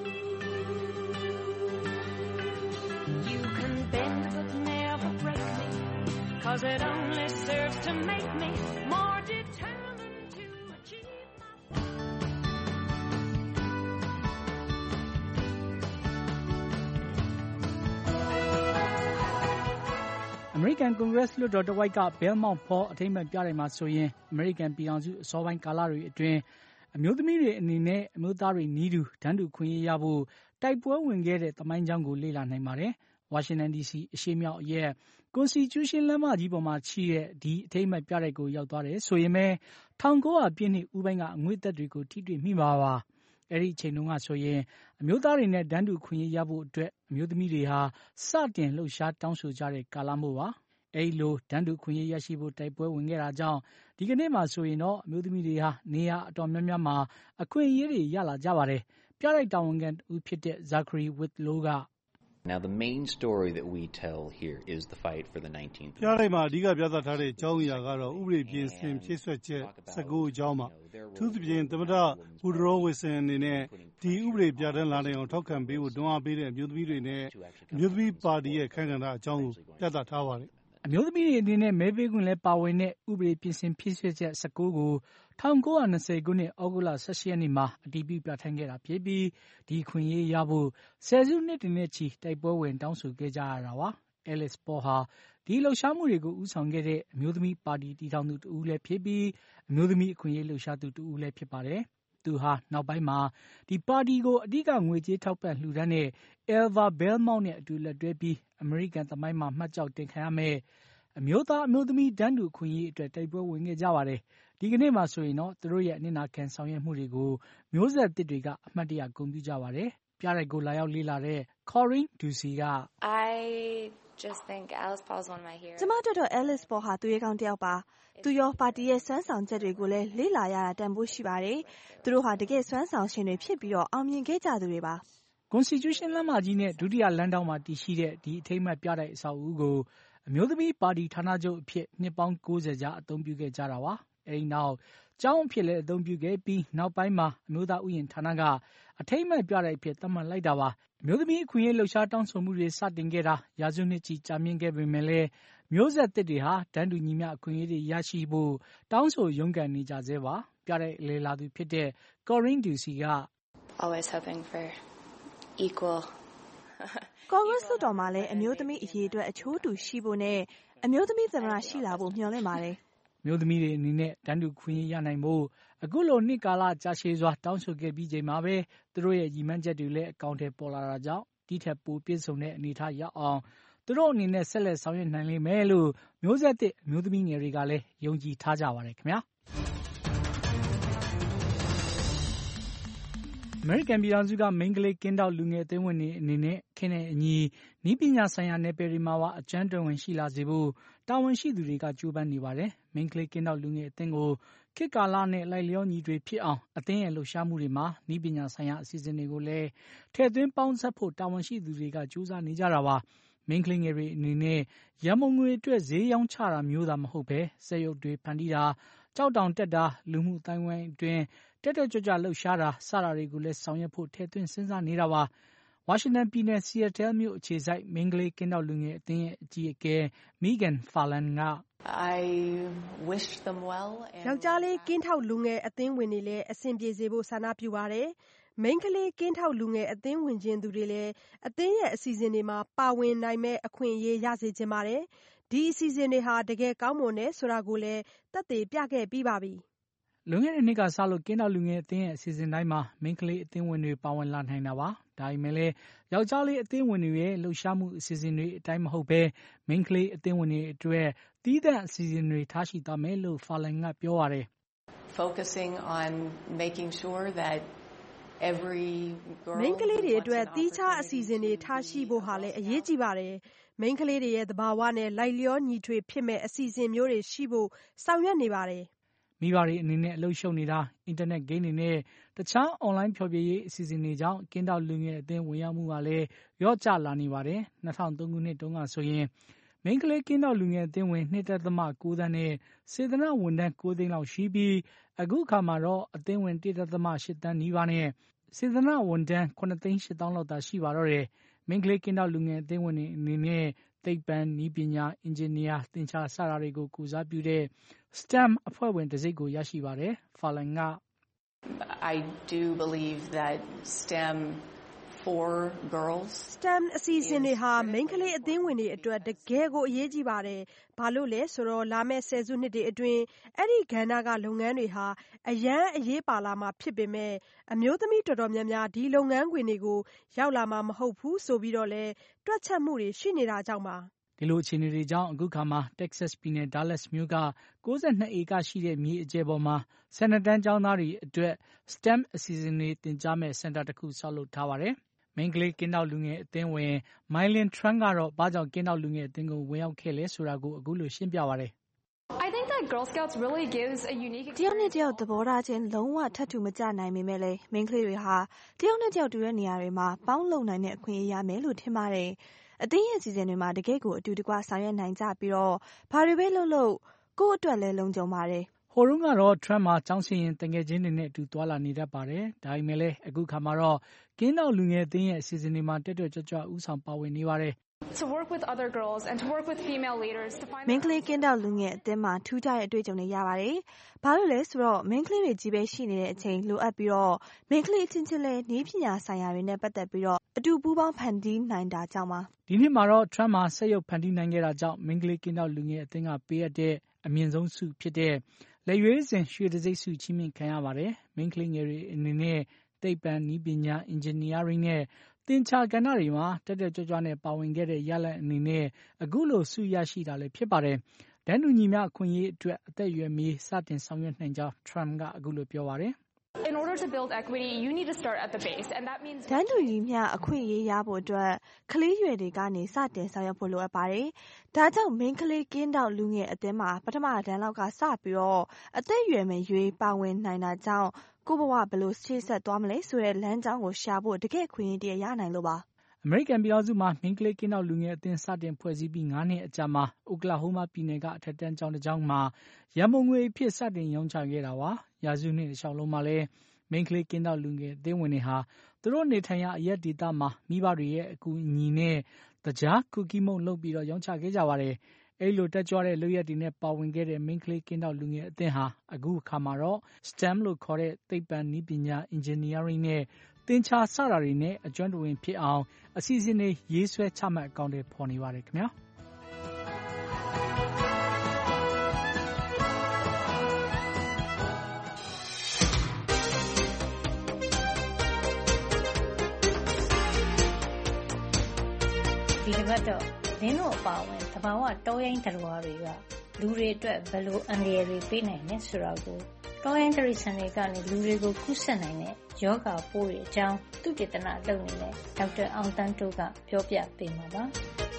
You can bend but never break me cause it only serves to make me more determined to achieve American Congress လွှတ်တော်တစ်ဝိုက်က Belmont Fall အထိမ်းအမှတ်ပြတိုင်မှာဆိုရင် American ပြည်ထောင်စုအစောပိုင်းကာလတွေအတွင်းအမျိုးသမီးတွေအနေနဲ့အမျိုးသားတွေနည်းတူတန်းတူခွင့်ရရဖို့တိုက်ပွဲဝင်ခဲ့တဲ့သမိုင်းကြောင်းကိုလေ့လာနိုင်ပါတယ်။ Washington DC အရှေ့မြောက်အရက် Constitution လမ်းမကြီးပေါ်မှာရှိတဲ့ဒီအထိမ်းအမှတ်ပြတိုက်ကိုရောက်သွားတယ်ဆိုရင်ပဲ1900ပြည့်နှစ်ဦးပိုင်းကအငွေ့သက်တွေကိုထိတွေ့မိပါပါ။အဲ့ဒီအချိန်တုန်းကဆိုရင်အမျိုးသားတွေနဲ့တန်းတူခွင့်ရဖို့အတွက်အမျိုးသမီးတွေဟာစတင်လှုပ်ရှားတောင်းဆိုကြတဲ့ကာလမို့ပါ။အဲ့လိုတန်းတူခွင့်ရရှိဖို့တိုက်ပွဲဝင်ခဲ့တာကြောင့်ဒီကနေ့မှာဆိုရင်တော့အမျိုးသမီးတွေဟာနေရာအတော်များများမှာအခွင့်အရေးတွေရလာကြပါတယ်။ပြတိုက်တာဝန်ခံဦးဖြစ်တဲ့ Zachary Whitlow က Now the main story that we tell here is the fight for the 19th. ပြတိုက်မှာအဓိကပြသထားတဲ့အကြောင်းအရာကတော့ဥပဒေပြင်ဆင်ဖြည့်စွက်ချက်19အကြောင်းပါ။သူသဖြင့်သမ္မတဘူဒရောဝစ်ဆန်အနေနဲ့ဒီဥပဒေပြဋ္ဌာန်းလာနိုင်အောင်ထောက်ခံပေးဖို့တွန်းအားပေးတဲ့အမျိုးသမီးတွေနဲ့အမျိုးသမီးပါတီရဲ့ခန့်ကဏ္ဍအကြောင်းကိုပြသထားပါတယ်။အမျိုးသမီးတွေအနေနဲ့မဲပေးခွင့်လည်းပါဝင်တဲ့ဥပဒေပြင်ဆင်ဖြည့်စွက်ချက်19ကို1920ခုနှစ်ဩဂုတ်လ18ရက်နေ့မှာအတည်ပြုပြဋ္ဌာန်းခဲ့တာဖြစ်ပြီးဒီခွင့်ရေးရဖို့ဆယ်စုနှစ်တွေနဲ့ချီတိုက်ပွဲဝင်တောင်းဆိုခဲ့ကြရတာပါ။ Alice Paul ဟာဒီလှုပ်ရှားမှုတွေကိုဦးဆောင်ခဲ့တဲ့အမျိုးသမီးပါတီတည်ထောင်သူတဦးလည်းဖြစ်ပြီးအမျိုးသမီးအခွင့်အရေးလှုပ်ရှားသူတဦးလည်းဖြစ်ပါတယ်။သူဟာနောက်ပိုင်းမှာဒီပါတီကိုအဓိကငွေကြေးထောက်ပံ့လှူဒါန်းတဲ့ Elva Belmont နဲ့အတူလက်တွဲပြီးအမေရိကန်သမိုင်းမှာမှတ်ကျောက်တင်ခံရမယ်အမျိုးသားအမျိုးသမီးတန်းတူခွင့်ရေးအတွက်တိုက်ပွဲဝင်ခဲ့ကြပါတယ်။ဒီကနေ့မှာဆိုရင်တော့သူတို့ရဲ့အနစ်နာခံဆောင်ရွက်မှုတွေကိုမျိုးဆက်သစ်တွေကအမှတ်တရဂုဏ်ပြုကြပါတယ်။ပြတိုက်ကိုလာရောက်လေ့လာတဲ့ Corinne Ducey ကကျမတို့တော့ Alice Paul ဟာသူရဲကောင်းတစ်ယောက်ပါ။သူရောပါတီရဲ့စွမ်းဆောင်ချက်တွေကိုလည်းလေ့လာရတာတန်ဖိုးရှိပါတယ်။သူတို့ဟာတကယ်စွမ်းဆောင်ရှင်တွေဖြစ်ပြီးတော့အောင်မြင်ခဲ့ကြသူတွေပါ။ Constitution လမ်းမကြီးနဲ့ဒုတိယလမ်းတောင်မှာတည်ရှိတဲ့ဒီအထိမ်းအမှတ်ပြတိုက်အဆောက်အဦကိုအမျိုးသမီးပါတီဌာနချုပ်အဖြစ်နှစ်ပေါင်း90ကြာအသုံးပြုခဲ့ကြတာပါ။အဲဒီနောက်ကျောင်းအဖြစ်လည်းအသုံးပြုခဲ့ပြီးနောက်ပိုင်းမှာအမျိုးသားဥယျာဉ်ဌာနကအထိမ်းအမှတ်ပြတိုက်အဖြစ်သတ်မှတ်လိုက်တာပါ။အမျိုးသမီးအခွင့်အရေးလှုပ်ရှားတောင်းဆိုမှုတွေစတင်ခဲ့တာရာစုနှစ်ချီကြာမြင့်ခဲ့ပေမဲ့လည်းမျိုးဆက်သစ်တွေဟာတန်းတူညီမျှအခွင့်အရေးတွေရရှိဖို့တောင်းဆိုရုန်းကန်နေကြဆဲပါ။ပြတဲ့အလယ်လာသူဖြစ်တဲ့ Corinne Ducey က always hoping for equal ကွန်ဂရက်လွှတ်တော်မှာလည်းအမျိုးသမီးအရေးအတွက်အချိုးတူရှိဖို့နဲ့အမျိုးသမီးသမ္မတရှိလာဖို့မျှော်လင့်ပါတယ်။မျိုးသမီးတွေအနေနဲ့တန်းတူခွင့်ရနိုင်ဖို့အခုလိုနှစ်ကာလကြာရှည်စွာတောင်းဆိုခဲ့ပြီးချိန်မှာပဲသူတို့ရဲ့ရည်မှန်းချက်တွေလည်းအကောင့်ထဲပေါ်လာတာကြောင့်ဒီထက်ပိုပြည့်စုံတဲ့အနေအထားရောက်အောင်သူတို့အနေနဲ့ဆက်လက်ဆောင်ရွက်နိုင်လိမ့်မယ်လို့မျိုးဆက်သစ်အမျိုးသမီးငယ်တွေကလည်းယုံကြည်ထားကြပါတယ်ခင်ဗျာ။အမေရိကန်ပြည်ထောင်စုကမိန်းကလေးကင်းထောက်လူငယ်အသင်းဝင်တွေအနေနဲ့ခေတ်နဲ့အညီနည်းပညာဆိုင်ရာနယ်ပယ်တွေမှာအကျွမ်းတဝင်ရှိလာစေဖို့တာဝန်ရှိသူတွေကကြိုးပမ်းနေပါတယ်။မိန်းကလေးကင်းထောက်လူငယ်အသင်းကိုခေတ်ကာလနဲ့လိုက်လျောညီတွေဖြစ်အောင်အသင်းရဲ့လှုပ်ရှားမှုတွေမှာနည်းပညာဆိုင်ရာအစီအစဉ်တွေကိုလည်းထည့်သွင်းပေါင်းစပ်ဖို့တာဝန်ရှိသူတွေကကြိုးစားနေကြတာပါ။မိန်းကလေးငယ်တွေအနေနဲ့ရန်ပုံငွေအတွက်ဈေးရောင်းချတာမျိုးသာမဟုတ်ပဲစက်ရုပ်တွေဖန်တီးတာကြောက်တောင်တက်တာလူမှုအတိုင်းဝိုင်းအတွင်းတက်တက်ကြွကြွလှုပ်ရှားတာစတာတွေကိုလည်းဆောင်ရွက်ဖို့ထည့်သွင်းစဉ်းစားနေတာပါ။ဝါရှင်တန်ပြည်နယ်ဆီယက်တဲမြို့အခြေစိုက်မိန်းကလေးကင်းထောက်လူငယ်အသင်းရဲ့အကြီးအကဲ Megan Farland က I wish them well ယောက်ျားလေးကင်းထောက်လူငယ်အသင်းဝင်တွေလည်းအဆင်ပြေစေဖို့ဆန္ဒပြုပါတယ်။မိန်းကလေးကင်းထောက်လူငယ်အသင်းဝင်ခြင်းသူတွေလည်းအသင်းရဲ့အစီအစဉ်တွေမှာပါဝင်နိုင်မဲ့အခွင့်အရေးရစေချင်ပါတယ်။ဒီအစီအစဉ်တွေဟာတကယ်ကောင်းမွန်တယ်ဆိုတာကိုလည်းသက်သေပြခဲ့ပြီးပါပြီ။လွန်ခဲ့တဲ့နှစ်ကစလို့ကင်းထောက်လူငယ်အသင်းရဲ့အစီအစဉ်တိုင်းမှာမိန်းကလေးအသင်းဝင်တွေပါဝင်လာနိုင်တာပါ။ဒါပေမဲ့လည်းယောက်ျားလေးအသင်းဝင်တွေရဲ့လှုပ်ရှားမှုအစီအစဉ်တွေအတိုင်းမဟုတ်ပဲမိန်းကလေးအသင်းဝင်တွေအတွက်သီးသန့်အစီအစဉ်တွေထားရှိသွားမယ်လို့ Farland ကပြောပါတယ်။ Focusing on making sure that every girl မိန်းကလေးတွေအတွက်သီးခြားအစီအစဉ်တွေထားရှိဖို့ဟာလည်းအရေးကြီးပါတယ်။မိန်းကလေးတွေရဲ့သဘာဝနဲ့လိုက်လျောညီထွေဖြစ်မဲ့အစီအစဉ်မျိုးတွေရှိဖို့ဆောင်ရွက်နေပါတယ်။မိဘတွေအနေနဲ့အလုပ်ရှုပ်နေတာအင်တာနက်ဂိမ်းတွေနဲ့တခြားအွန်လိုင်းဖျော်ဖြေရေးအစီအစဉ်တွေကြောင့်ကင်းထောက်လူငယ်အသင်းဝင်ရောက်မှုကလည်းလျော့ကျလာနေပါတယ်။2003ခုနှစ်တုန်းကဆိုရင်မိန်းကလေးကင်းထောက်လူငယ်အသင်းဝင် 2.9 သန်းနဲ့စေတနာ့ဝန်ထမ်း9 သိန်းလောက်ရှိပြီးအခုအခါမှာတော့အသင်းဝင် 1.8 သန်းနီးပါးနဲ့စေတနာ့ဝန်ထမ်း9 သိန်း8 သောင်းလောက်သာရှိပါတော့တယ်။မိန်းကလေးကင်းထောက်လူငယ်အသင်းဝင်တွေအနေနဲ့သိပ္ပံနည်းပညာအင်ဂျင်နီယာသင်္ချာစတာတွေကိုကိုစားပြုတဲ့ STEM အဖွဲ့ဝင်တံဆိပ်ကိုရရှိပါတယ်။ Farland က I do believe that STEM for girls STEM အစီအစဉ်တွေဟာမိန်းကလေးအသင်းဝင်တွေအတွက်တကယ်ကိုအရေးကြီးပါတယ်။ဘာလို့လဲဆိုတော့လာမယ့်ဆယ်စုနှစ်တွေအတွင်းအဲ့ဒီကဏ္ဍကလုပ်ငန်းတွေဟာအရန်အရေးပါလာမှာဖြစ်ပေမဲ့အမျိုးသမီးတော်တော်များများဒီလုပ်ငန်းခွင်တွေကိုရောက်လာမှာမဟုတ်ဘူးဆိုပြီးတော့လဲတွက်ချက်မှုတွေရှိနေတာကြောင့်ပါ။ဒီလိုအခြေအနေတွေကြောင့်အခုခါမှာ Texas ပြည်နယ် Dallas မြို့က62 ဧကရှိတဲ့မြေအကျယ်ပေါ်မှာ12 တန်းကျောင်းသားတွေအတွက် STEM အစီအစဉ်တွေသင်ကြားမဲ့စင်တာတစ်ခုဆောက်လုပ်ထားပါတယ်။မိန်းကလေးကင်းထောက်လူငယ်အသင်းဝင် Mylin Trump ကတော့ဘာကြောင့်ကင်းထောက်လူငယ်အသင်းကိုဝင်ရောက်ခဲ့လဲဆိုတာကိုအခုလိုရှင်းပြပါတယ်။ I think that Girl Scouts really gives a unique တယောက်နဲ့တယောက်သဘောထားချင်းလုံးဝထပ်တူမကျနိုင်ပေမဲ့လည်းမိန်းကလေးတွေဟာတယောက်နဲ့တယောက်တူတဲ့နေရာတွေမှာပေါင်းလုံနိုင်တဲ့အခွင့်အရေးရမယ်လို့ထင်ပါတယ်။အသင်းရဲ့အစီအစဉ်တွေမှာတကယ့်ကိုအတူတကွဆောင်ရွက်နိုင်ကြပြီးတော့ဘာတွေပဲလုပ်ကိုယ့်အတွက်လည်းလုံခြုံပါတယ်။ဟိုတုန်းကတော့ Trump မှာကျောင်းဆင်းရင်တငယ်ချင်းတွေနဲ့အတူသွားလာနေတတ်ပါတယ်။ဒါပေမဲ့လည်းအခုခါမှာတော့ကင်းထောက်လူငယ်အသင်းရဲ့အစီအစဉ်တွေမှာတက်ကြွကြွဦးဆောင်ပါဝင်နေပါတယ်။ To work with other girls and to work with female leaders to find မိန်းကလေးကင်းထောက်လူငယ်အသင်းမှာထူးခြားတဲ့အတွေ့အကြုံတွေရပါတယ်။ဘာလို့လဲဆိုတော့မိန်းကလေးတွေကြီးပဲရှိနေတဲ့အချိန်လိုအပ်ပြီးတော့မိန်းကလေးချင်းချင်းလဲနည်းပညာဆိုင်ရာတွေနဲ့ပတ်သက်ပြီးတော့အတူပူးပေါင်းဖန်တီးနိုင်တာကြောင့်ပါ။ဒီနှစ်မှာတော့ Trump မှာစက်ရုပ်ဖန်တီးနိုင်ခဲ့တာကြောင့်မိန်းကလေးကင်းထောက်လူငယ်အသင်းကပေးအပ်တဲ့အမြင့်ဆုံးဆုဖြစ်တဲ့လက်ရွေးစင်ရွှေတံဆိပ်ဆုချီးမြှင့်ခံရပါတယ်။မိန်းကလေးငယ်တွေအနေနဲ့သိပ္ပံနည်းပညာအင်ဂျင်နီယာရင်းနဲ့သင်္ချာကဏ္ဍတွေမှာတက်တက်ကြွကြွနဲ့ပါဝင်ခဲ့တဲ့ရလဒ်အနေနဲ့အခုလိုဆုရရှိတာလည်းဖြစ်ပါတယ်။တန်းတူညီမျှအခွင့်အရေးအတွက်အသက်အရွယ်မေးစတင်ဆောင်ရွက်နိုင်ကြောင်း Trump ကအခုလိုပြောပါတယ်။ In order to build equity, you need to start at the base, and that means တန်းတူညီမျှအခွင့်အရေးရဖို့အတွက်ကလေးရွယ်တွေကနေစတင်ဆောင်ရွက်ဖို့လိုအပ်ပါတယ်။ဒါကြောင့်မိန်းကလေးကင်းထောက်လူငယ်အသင်းမှာပထမတန်းလောက်ကစပြီးတော့အသက်အရွယ်မရွေးပါဝင်နိုင်တာကြောင့်ကိုယ့်ဘဝဘယ်လိုရှေ့ဆက်သွားမလဲဆိုတဲ့လမ်းကြောင်းကိုရှာဖို့တကယ့်ခွင့်ရတရားရနိုင်လို့ပါ။အမေရိကန်ပြည်ထောင်စုမှာမိန်းကလေးကင်းထောက်လူငယ်အသင်းစတင်ဖွဲ့စည်းပြီး9 နှစ်အကြာမှာအိုကလာဟိုးမားပြည်နယ်ကအထက်တန်းကျောင်းတစ်ကျောင်းမှာရန်ပုံငွေအဖြစ်စတင်ရောင်းချခဲ့တာပါ။ရာစုနှစ်တစ်လျှောက်လုံးမှာလည်းမိန်းကလေးကင်းထောက်လူငယ်အသင်းဝင်တွေဟာသူတို့နေထိုင်ရာအရက်ဒေသမှာမိဘတွေရဲ့အကူအညီနဲ့တကြားကူကီမုန့်လုပ်ပြီးတော့ရောင်းချခဲ့ကြပါတယ်။အဲဒီလိုတက်ကြွတဲ့လုပ်ရပ်တွေနဲ့ပါဝင်ခဲ့တဲ့မိန်းကလေးကင်းထောက်လူငယ်အသင်းဟာအခုအခါမှာတော့ STEM လို့ခေါ်တဲ့သိပ္ပံနည်းပညာ Engineering နဲ့သင်္ချာစတာတွေနဲ့အကျွမ်းတဝင်ဖြစ်အောင်အစီအစဉ်တွေရေးဆွဲချမှတ်အကောင်အထည်ဖော်နေပါတယ်ခင်ဗျာဒီတစ်ပတ်တော့လင်းတို့အပါအဝင်သဘာဝတောရိုင်းသတ္တဝါတွေကလူတွေအတွက်ဘယ်လိုအန္တရာယ်တွေပေးနိုင်လဲဆိုတာကိုတောရိုင်းတိရစ္ဆာန်တွေကနေလူတွေကိုကူးစက်နိုင်တဲ့ယောဂပိုးတွေအကြောင်းသုတေသနလုပ်နေတဲ့ဒေါက်တာအောင်သန်းတိုးကပြောပြပေးမှာပါ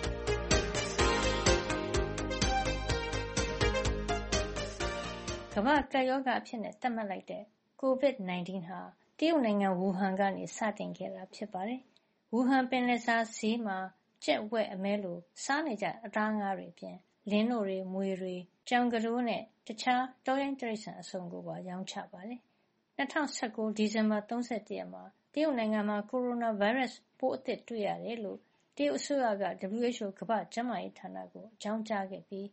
ကမ္ဘာ့ကပ်ရောဂါအဖြစ်နဲ့သတ်မှတ်လိုက်တဲ့ COVID-19 ဟာတရုတ်နိုင်ငံဝူဟန်ကနေစတင်ခဲ့တာဖြစ်ပါတယ်ဝူဟန်ပင်လယ်စာဈေးမှာကြက်ဝက်အမဲလိုစားနေကြအသားငါးတွေအပြင်လင်းတို့တွေ၊မြွေတွေ၊ကြောင်ကတိုးနဲ့တခြားတောရိုင်းတိရစ္ဆာန်အစုံကိုပါရောင်းချပါတယ်။2019ဒီဇင်ဘာ31ရက်မှာတရုတ်နိုင်ငံမှာကိုရိုနာဗိုင်းရပ်စ်ပိုးအသစ်တွေ့ရတယ်လို့တရုတ်အစိုးရက WHO ကမ္ဘာ့ကျန်းမာရေးဌာနကိုအကြောင်းကြားခဲ့ပြီး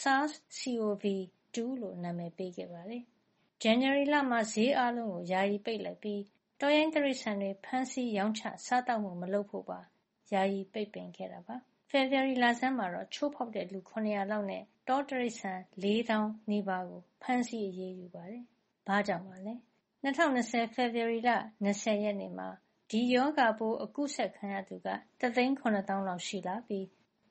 SARS-CoV-2 လို့နာမည်ပေးခဲ့ပါတယ်။ဇန်နဝါရီလမှာဈေးအားလုံးကိုယာယီပိတ်လိုက်ပြီးတောရိုင်းတိရစ္ဆာန်တွေဖမ်းဆီးရောင်းချစားသောက်မှုမလုပ်ဖို့ပါယာယီပိတ်ပင်ခဲ့တာပါ။ဖေဖေါ်ဝါရီလဆန်းမှာတော့ချိုးဖောက်တဲ့လူ900လောက်နဲ့တောတိရစ္ဆာန်4000နီးပါးကိုဖမ်းဆီးအရေးယူပါတယ်။ဘာကြောင့်ပါလဲ။2020ဖေဖေါ်ဝါရီလ20ရက်နေ့မှာဒီရောဂါပိုးအကူးစက်ခံရသူက1,900,000 လောက်ရှိလာပြီး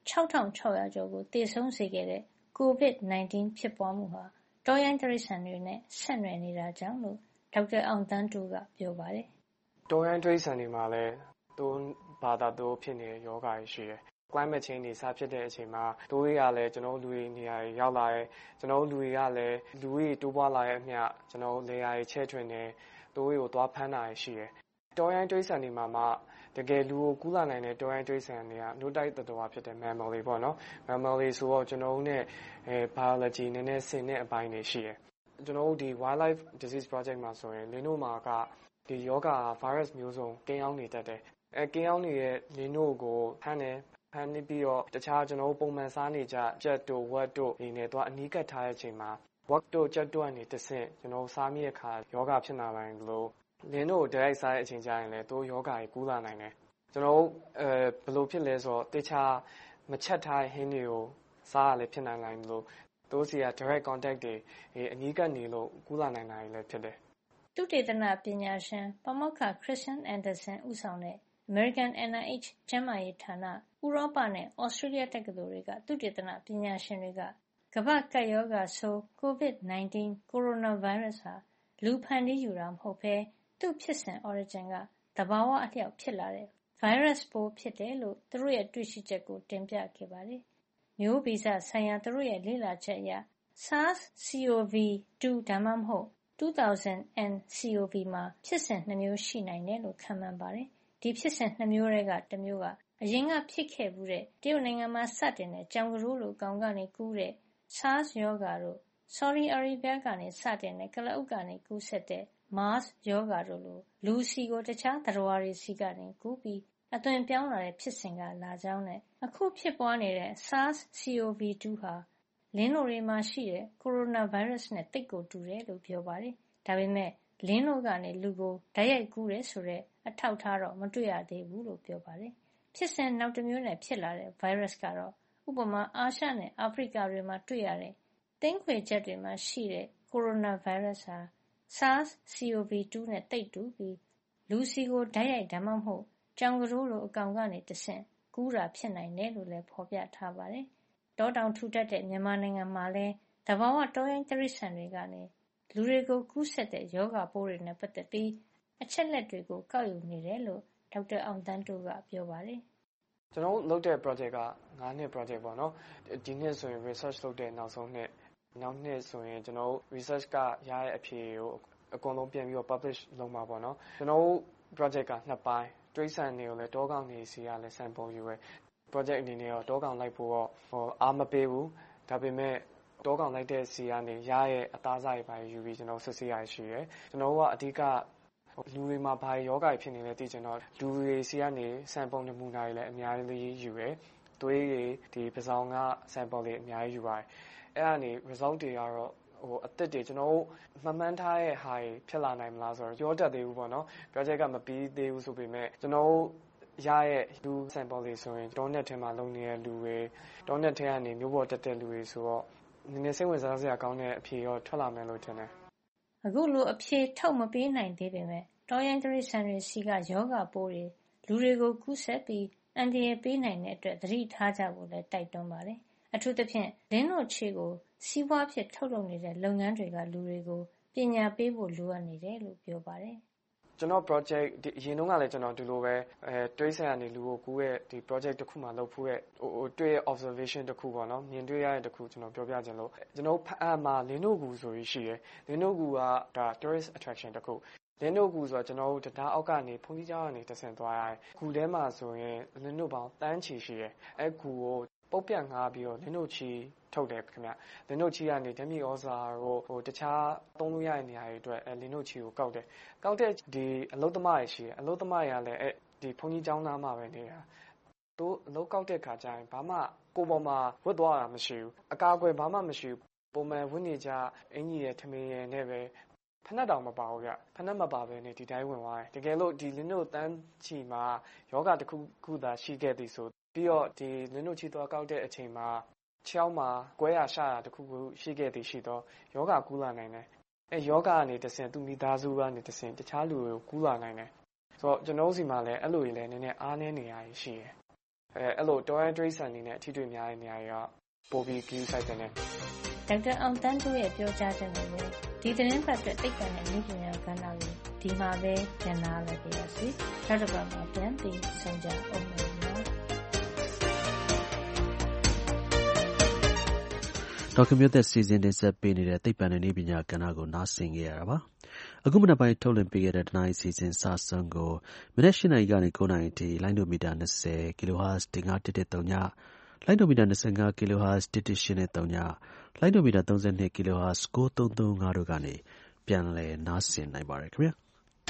6,600 ကျော်ကိုသေဆုံးစေခဲ့တဲ့ COVID-19 ဖြစ်ပွားမှုဟာတောရိုင်းတိရစ္ဆာန်တွေနဲ့ဆက်နွယ်နေတာကြောင့်လို့ဒေါက်တာအောင်သန်းတိုးကပြောပါတယ်။တောရိုင်းတိရစ္ဆာန်တွေမှာလည်းဘာသာသို့ဖြစ်နေတဲ့ယောဂါတွေရှိတယ်။ climate change တွေစဖြစ်တဲ့အချိန်မှာတိုးတွေကလည်းကျွန်တော်လူတွေနေရာတွေရောက်လာတယ်။ကျွန်တော်လူတွေကလည်းလူတွေတိုးပွားလာတဲ့အမျှကျွန်တော်လေယာဉ်တွေချဲ့ထွင်တယ်။တိုးတွေကိုသွားဖမ်းတာရှိတယ်။တောရိုင်းတိရစ္ဆာန်တွေမှာမှတကယ်လူကိုကူးလာနိုင်တဲ့တောရိုင်းတိရစ္ဆာန်တွေကနှုတ်တိုက်သတ္တဝါဖြစ်တဲ့ mammal တွေပေါ့နော်။ mammal တွေဆိုတော့ကျွန်တော်တို့နဲ့ biology နည်းနည်းဆင်တဲ့အပိုင်းတွေရှိတယ်။ကျွန်တော်တို့ဒီ wildlife disease project မှာဆိုရင်လင်းတို့မှာကဒီယောဂါ virus မျိုးစုံကင်းအောင်နေတတ်တယ်။ကင်းအောင်နေတဲ့လင်းတို့ကိုဖမ်းနေပြီးတော့တခြားကျွန်တော်ပုံမှန်စားနေကြကြက်တို့ဝက်တို့နေနဲ့တော့အနီးကပ်ထားတဲ့အချိန်မှာဝက်တို့ကြက်တို့ကနေတစ်ဆင့်ကျွန်တော်စားမိတဲ့အခါယောဂဖြစ်လာနိုင်လို့လင်းတို့တိုက်စားတဲ့အချိန်ကျရင်လည်းတို့ယောဂကြီးကူးလာနိုင်တယ်ကျွန်တော်ဘယ်လိုဖြစ်လဲဆိုတော့တခြားမချက်ထားဟင်းတွေကိုစားရလည်းဖြစ်နိုင်လို့တို့စီက direct contact တွေအနီးကပ်နေလို့ကူးလာနိုင်တာလည်းဖြစ်တယ်သုတေသနပညာရှင်ပါမောက္ခ Christian Anderson ဦးဆောင်တဲ့ American NIH ကျန်းမာရေးဌာနဥရောပနဲ့ Australia တက္ကသိုလ်တွေကသုတေသနပညာရှင်တွေကကမ္ဘာ့ကပ်ရောဂါဆိုး COVID-19 ကိုရိုနာဗိုင်းရပ်စ်ဟာလူဖန်တီးယူတာမဟုတ်ဘဲသူ့ဖြစ်စဉ် origin ကသဘာဝအလျောက်ဖြစ်လာတဲ့ virus ပိုးဖြစ်တယ်လို့သူတို့ရဲ့တွေ့ရှိချက်ကိုတင်ပြခဲ့ပါတယ်။မျိုးဗီဇဆိုင်ရာသူတို့ရဲ့လေ့လာချက်အရ SARS-CoV-2 ဒါမှမဟုတ် 2000nCoV မှာဖြစ်စဉ်2မျိုးရှိနိုင်တယ်လို့ခန့်မှန်းပါတယ်။ဒီဖြစ်စဉ်2မျိုးထဲကတစ်မျိုးကအရင်ကဖြစ်ခဲ့ဘူးတဲ့တရုတ်နိုင်ငံမှာစတင်တဲ့ကြောင်ကတိုးလိုကောင်ကနေကူးတဲ့ SARS ရောဂါတို့ Saudi Arabia ကနေစတင်တဲ့ကလအုပ်ကနေကူးဆက်တဲ့ MERS ရောဂါတို့လိုလူစီကိုတခြားသတ္တဝါတွေစီကနေကူးပြီးအသွင်ပြောင်းလာတဲ့ဖြစ်စဉ်ကလာကြောင်းနဲ့အခုဖြစ်ပွားနေတဲ့ SARS-CoV-2 ဟာလင်းတို့တွေမှာရှိတဲ့ကိုရိုနာဗိုင်းရပ်စ်နဲ့သိပ်ကိုတူတယ်လို့ပြောပါတယ်။ဒါပေမဲ့လင်းတို့ကနေလူကိုတိုက်ရိုက်ကူးတယ်ဆိုတဲ့အထောက်အထားတော့မတွေ့ရသေးဘူးလို့ပြောပါတယ်။ဖြစ်စဉ်နောက်တစ်မျိုးနဲ့ဖြစ်လာတဲ့ဗိုင်းရပ်စ်ကတော့ဥပမာအာရှနဲ့အာဖရိကတွေမှာတွေ့ရတဲ့သင်းခွေချက်တွေမှာရှိတဲ့ကိုရိုနာဗိုင်းရပ်စ်ဟာ SARS-CoV-2 နဲ့သိပ်တူပြီးလူစီကိုတိုက်ရိုက်ဒါမှမဟုတ်ကြောင်ကတိုးလိုအကောင်ကနေတဆင့်ကူးတာဖြစ်နိုင်တယ်လို့လည်းဖော်ပြထားပါတယ်။တောတောင်ထူထပ်တဲ့မြန်မာနိုင်ငံမှာလည်းသဘာဝတောရိုင်းတိရစ္ဆာန်တွေကနေလူတွေကိုကူးစက်တဲ့ရောဂါပိုးတွေနဲ့ပတ်သက်ပြီးအချက်လက်တွေကိုကောက်ယူနေတယ်လို့ဒေါက်တာအောင်သန်းတိုးကပြောပါတယ်။ကျွန်တော်လုပ်တဲ့ project က9နှစ် project ပေါ့နော်။ဒီနှစ်ဆိုရင် research လုပ်တဲ့နောက်ဆုံးနှစ်နောက်နှစ်ဆိုရင်ကျွန်တော် research ကရတဲ့အဖြေကိုအကုန်လုံးပြန်ပြီးတော့ publish လုပ်မှာပေါ့နော်။ကျွန်တော် project က2ပိုင်းတိရစ္ဆာန်တွေကိုလည်းတောကောင်တွေစီကလည်း sample ယူရဲ project အနေနဲ့တော့တောကောင်လိုက်ဖို့တော့အားမပေးဘူးဒါပေမဲ့တောကောင်လိုက်တဲ့စီကနေရရဲ့အသားစားတွေပါယူပြီးကျွန်တော်စစ်ဆေးရရှိရဲကျွန်တော်ကအဓိကလူတွေမှာဘာယောဂါဖြစ်နေလဲသိချင်တော့လူတွေစီကနေ sample နမူနာတွေလည်းအများကြီးယူရဲသွေးတွေဒီပစောင်က sample တွေအများကြီးယူပါတယ်အဲ့ဒါနေ result တွေကတော့အသစ်တွေကျွန်တော်တို့မှတ်မှန်းထားတဲ့ဟာဖြစ်လာနိုင်မလားဆိုတော့ပြောတတ်သေးဘူးပေါ့နော် project ကမပြီးသေးဘူးဆိုပေမဲ့ကျွန်တော်တို့ရရဲ့လူ sample တွေဆိုရင်တောnetထဲမှာလုံနေတဲ့လူတွေတောnetထဲကနေမျိုးပေါ်တက်တဲ့လူတွေဆိုတော့နည်းနည်းစိတ်ဝင်စားစရာကောင်းတဲ့အဖြေရောထွက်လာမယ်လို့ထင်တယ်အခုလိုအဖြေထုတ်မပေးနိုင်သေးပေမဲ့တောရိုင်းတိရစ္ဆာန်တွေစီကယောဂပိုးတွေလူတွေကိုကူးစက်ပြီးအန္တရာယ်ပေးနိုင်တဲ့အတွက်သတိထားကြဖို့လည်းတိုက်တွန်းပါတယ်အထူးသဖြင့်လင်းတို့ချေကိုစီးပွားဖြစ်ထုတ်လုပ်နေတဲ့လုပ်ငန်းတွေကလူတွေကိုပညာပေးဖို့လိုအပ်နေတယ်လို့ပြောပါတယ်ကျွန်တော် project ဒီအရင်တုန်းကလည်းကျွန်တော်ဒီလိုပဲတွေးဆရနေလူကိုကူးရဲ့ဒီ project တစ်ခုမှလုပ်ဖို့ရဲ့တွေ့ observation တစ်ခုပေါ့နော်မြင်တွေ့ရတဲ့တစ်ခုကျွန်တော်ပြောပြခြင်းလို့ကျွန်တော်ဖတ်မှာလင်းတို့ကူဆိုပြီးရှိတယ်လင်းတို့ကူကဒါ tourist attraction တစ်ခုလင်းတို့ကူဆိုတော့ကျွန်တော်တို့တရားအောက်ကနေဘုန်းကြီးကျောင်းကနေတဆင့်သွားရတယ်ကူထဲမှာဆိုရင်လင်းတို့ပေါင်းတန်းချီရှိတယ်အဲကူကိုပုတ်ပြတ်ငါပြီးတော့လင်းတို့ချီထုတ်တယ်ခင်ဗျလင်းတို့ချီကနေဓမြဩဇာတို့တခြားသုံးလို့ရတဲ့နေရာတွေအတွက်လင်းတို့ချီကိုကောက်တယ်ကောက်တဲ့ဒီအလုသမားတွေရှိတယ်အလုသမားတွေကလည်းဒီဘုန်းကြီးကျောင်းသားမှာပဲနေတာသူအလုကောက်တဲ့ခါကျရင်ဘာမှကိုယ်ပေါ်မှာဝတ်သွားတာမရှိဘူးအကာအကွယ်ဘာမှမရှိဘူးပုံမှန်ဝတ်နေကြအင်ကြီးရဲ့ထမင်းရဲ့နဲ့ပဲဖနက်တောင်မပါဘူးဗျဖနက်မပါဘဲနဲ့ဒီတိုင်းဝင်သွားတယ်တကယ်လို့ဒီလင်းတို့တန်းချီမှာယောဂတစ်ခုသာရှိခဲ့သည်ဆိုပြီးတော့ဒီလင်းတို့ချီသွားကောက်တဲ့အချိန်မှာချောင်းမှာကွဲရရှာတာတစ်ခုခုရှိခဲ့သည်ရှိတော့ယောဂကူးလာနိုင်တယ်အဲယောဂကနေတဆင့်သူမိသားစုကနေတဆင့်တခြားလူတွေကိုကူးလာနိုင်တယ်ဆိုတော့ကျွန်တော်စီမှာလည်းအဲ့လိုကြီးလည်းနည်းနည်းအားနည်းနေရရှိတယ်အဲ့လိုတော်ရန်ဒရိတ်ဆန်နေနဲ့အထီးတွေများတဲ့နေရာတွေကပိုပြီးကြီးဆိုင်တယ်ဒေါက်တာအောင်တန်းတို့ရဲ့ပြောကြားချက်နဲ့ဒီသတင်းပတ်အတွက်သိပ္ပံနဲ့နည်းပညာကဏ္ဍကိုဒီမှာပဲကျန်လာလိုက်ပါစီ။နောက်တစ်ပတ်မှာပြန်ပြီးဆုံကြအောင်မယ်နော်။ဒေါက်တာမျိုးသက်စီစဉ်တင်ဆက်ပေးနေတဲ့သိပ္ပံနဲ့နည်းပညာကဏ္ဍကိုနားဆင်ကြရတာပါ။အခုမနက်ပိုင်းထုတ်လွှင့်ပေးခဲ့တဲ့တနင်္လာရီစီစဉ်စာဆုံးကိုမနက်၈ နာရီကနေ9 နာရီထိလိုင်းဒိုမီတာ20 kHz 15113ညလိုင်းဒိုမီတာ25 kHz 118.3ညလိုင်းဒိုမီတာ32 kHz 9335တို့ကနေပြန်လည်နားဆင်နိုင်ပါတယ်ခင်ဗျာ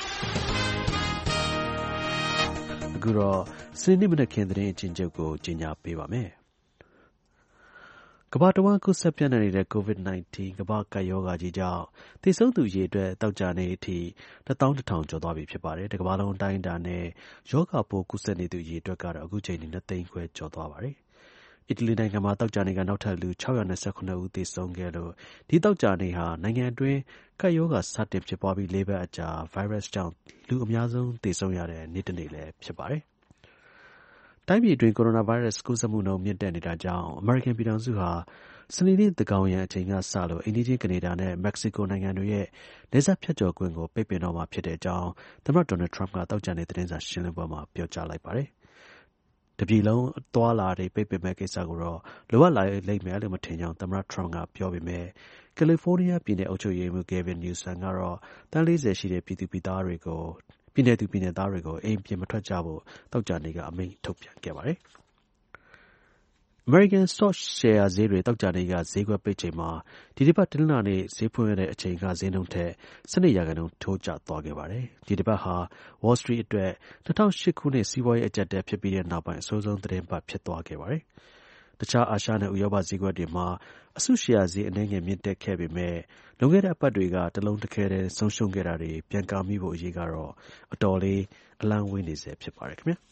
အခုတော့စနေနေ့မနက်ခင်းသတင်းအချင်းချုပ်ကိုကြီးညာပေးပါမယ်ကမ္ဘာတဝန်းကူးစက်ပြန့်နှံ့နေတဲ့ COVID-19 ကမ္ဘာ့ကပ်ရောဂါကြီးကြောင့်သေဆုံးသူအရေအတွက်သောကြာနေ့အထိ 11000 ကျော်သွားပြီဖြစ်ပါတယ်။တကမ္ဘာလုံးအတိုင်းအတာနဲ့ရောဂါပိုးကူးစက်နေသူအရေအတွက်ကတော့အခုချိန်ထိ 2 သိန်းခွဲကျော်သွားပါတယ်။အီတလီနိုင်ငံမှာသောကြာနေ့ကနောက်ထပ်လူ629ဦးသေဆုံးခဲ့လို့ဒီသောကြာနေ့ဟာနိုင်ငံအတွင်းကပ်ရောဂါစတင်ဖြစ်ပွားပြီး4 ပတ်အကြာဗိုင်းရပ်စ်ကြောင့်လူအများဆုံးသေဆုံးရတဲ့နေ့တစ်နေ့လည်းဖြစ်ပါတယ်။တိုင်းပြည်အတွင်းကိုရိုနာဗိုင်းရပ်စ်ကူးစက်မှုနှုန်းမြင့်တက်နေတာကြောင့်အမေရိကန်ပြည်ထောင်စုဟာစနေနေ့သန်းခေါင်ယံအချိန်ကစလို့အိမ်နီးချင်းကနေဒါနဲ့မက္ကဆီကိုနိုင်ငံတွေရဲ့နယ်စပ်ဖြတ်ကျော်ခွင့်ကိုပိတ်ပင်တော့မှာဖြစ်တဲ့အကြောင်းသမ္မတဒေါ်နယ်ထရမ့်ကသောကြာနေ့သတင်းစာရှင်းလင်းပွဲမှာပြောကြားလိုက်ပါတယ်။တပြည်လုံးသွားလာတွေပိတ်ပင်မဲ့ကိစ္စကိုတော့လိုအပ်လာလိမ့်မယ်လို့မထင်ကြောင်းသမ္မတထရမ့်ကပြောပေမဲ့ကယ်လီဖိုးနီးယားပြည်နယ်အုပ်ချုပ်ရေးမှူး Gavin Newsom ကတော့သန်း40ရှိတဲ့ပြည်သူပြည်သားတွေကိုအိမ်ပြင်မထွက်ကြဖို့သောကြာနေ့ကအမိန့်ထုတ်ပြန်ခဲ့ပါတယ်။ American stock share ဈေးတွေသောကြာနေ့ကဈေးကွက်ပိတ်ချိန်မှာဒီတစ်ပတ်တနင်္လာနေ့ဈေးဖွင့်ရတဲ့အချိန်ကဈေးနှုန်းထက်12% ထိုးကျသွားခဲ့ပါတယ်။ဒီတစ်ပတ်ဟာ Wall Street အတွက်2008ခုနှစ်စီးပွားရေးအကျပ်အတည်းဖြစ်ပြီးတဲ့နောက်ပိုင်းအဆိုးဆုံးသတင်းပတ်ဖြစ်သွားခဲ့ပါတယ်။တခြားအာရှနဲ့ဥရောပဈေးကွက်တွေမှာအစုရှယ်ယာဈေးအနည်းငယ်မြင့်တက်ခဲ့ပေမဲ့လွန်ခဲ့တဲ့အပတ်တွေကတလုံးတစ်ခဲတည်းဆုံးရှုံးခဲ့တာတွေပြန်ကာမိဖို့အရေးကတော့အတော်လေးအလံဝေးနေစေဖြစ်ပါတယ်ခင်ဗျာ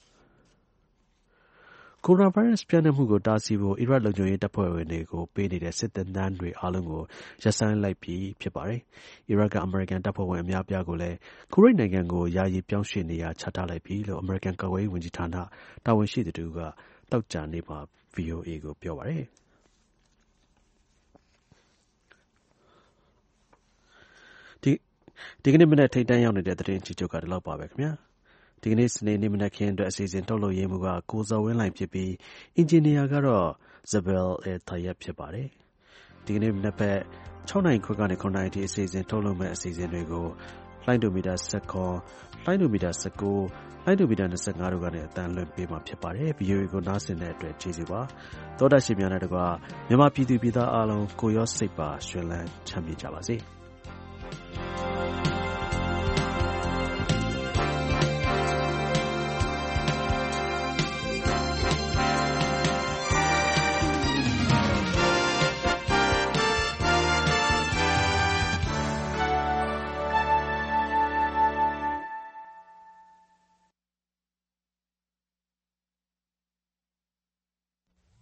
ကိုရိုနာဗိုင်းရပ်စ်ပြန့်နှံ့မှုကိုတားဆီးဖို့အီရတ်လုံခြုံရေးတပ်ဖွဲ့ဝင်တွေကိုပေးနေတဲ့စစ်သင်တန်းတွေအားလုံးကိုရပ်ဆိုင်းလိုက်ပြီဖြစ်ပါတယ်။အီရတ်ကအမေရိကန်တပ်ဖွဲ့ဝင်အများပြားကိုလည်းကူဝိတ်နိုင်ငံကိုယာယီပြောင်းရွှေ့နေရာချထားလိုက်ပြီလို့အမေရိကန်ကာကွယ်ရေးဝန်ကြီးဌာနတာဝန်ရှိသူတို့ကသောကြာနေ့မှာ VOA ကိုပြောပါတယ်။ဒီကနေ့မနက်ထိပ်တန်းရောက်နေတဲ့သတင်းကြီးချုပ်ကဒီလောက်ပါပဲခင်ဗျာဒီကနေ့စနေနေ့မနက်ခင်းအတွက်အစီအစဉ်ထုတ်လုပ်ရေးမှုကကိုဇော်ဝင်းလှိုင်ဖြစ်ပြီးအင်ဂျင်နီယာကတော့ Zabel El-Tayeb ဖြစ်ပါတယ်ဒီကနေ့မနက်ဘက်6နာရီခွဲကနေ9နာရီထိအစီအစဉ်ထုတ်လုပ်မဲ့အစီအစဉ်တွေကိုလိုင်းဒိုမီတာ19လိုင်းဒိုမီတာ19လိုင်းဒိုမီတာ25တို့ကနေအတန်းလွှင့်ပေးမှာဖြစ်ပါတယ် VOA ကိုနားဆင်တဲ့အတွက်ကျေးဇူးပါသောတာရှင်များနဲ့တကွာမြန်မာပြည်သူပြည်သားအားလုံးကိုရောစိတ်ပါရွှင်လန်းချမ်းမြေ့ကြပါစေ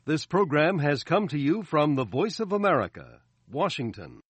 This program has come to you from the Voice of America, Washington.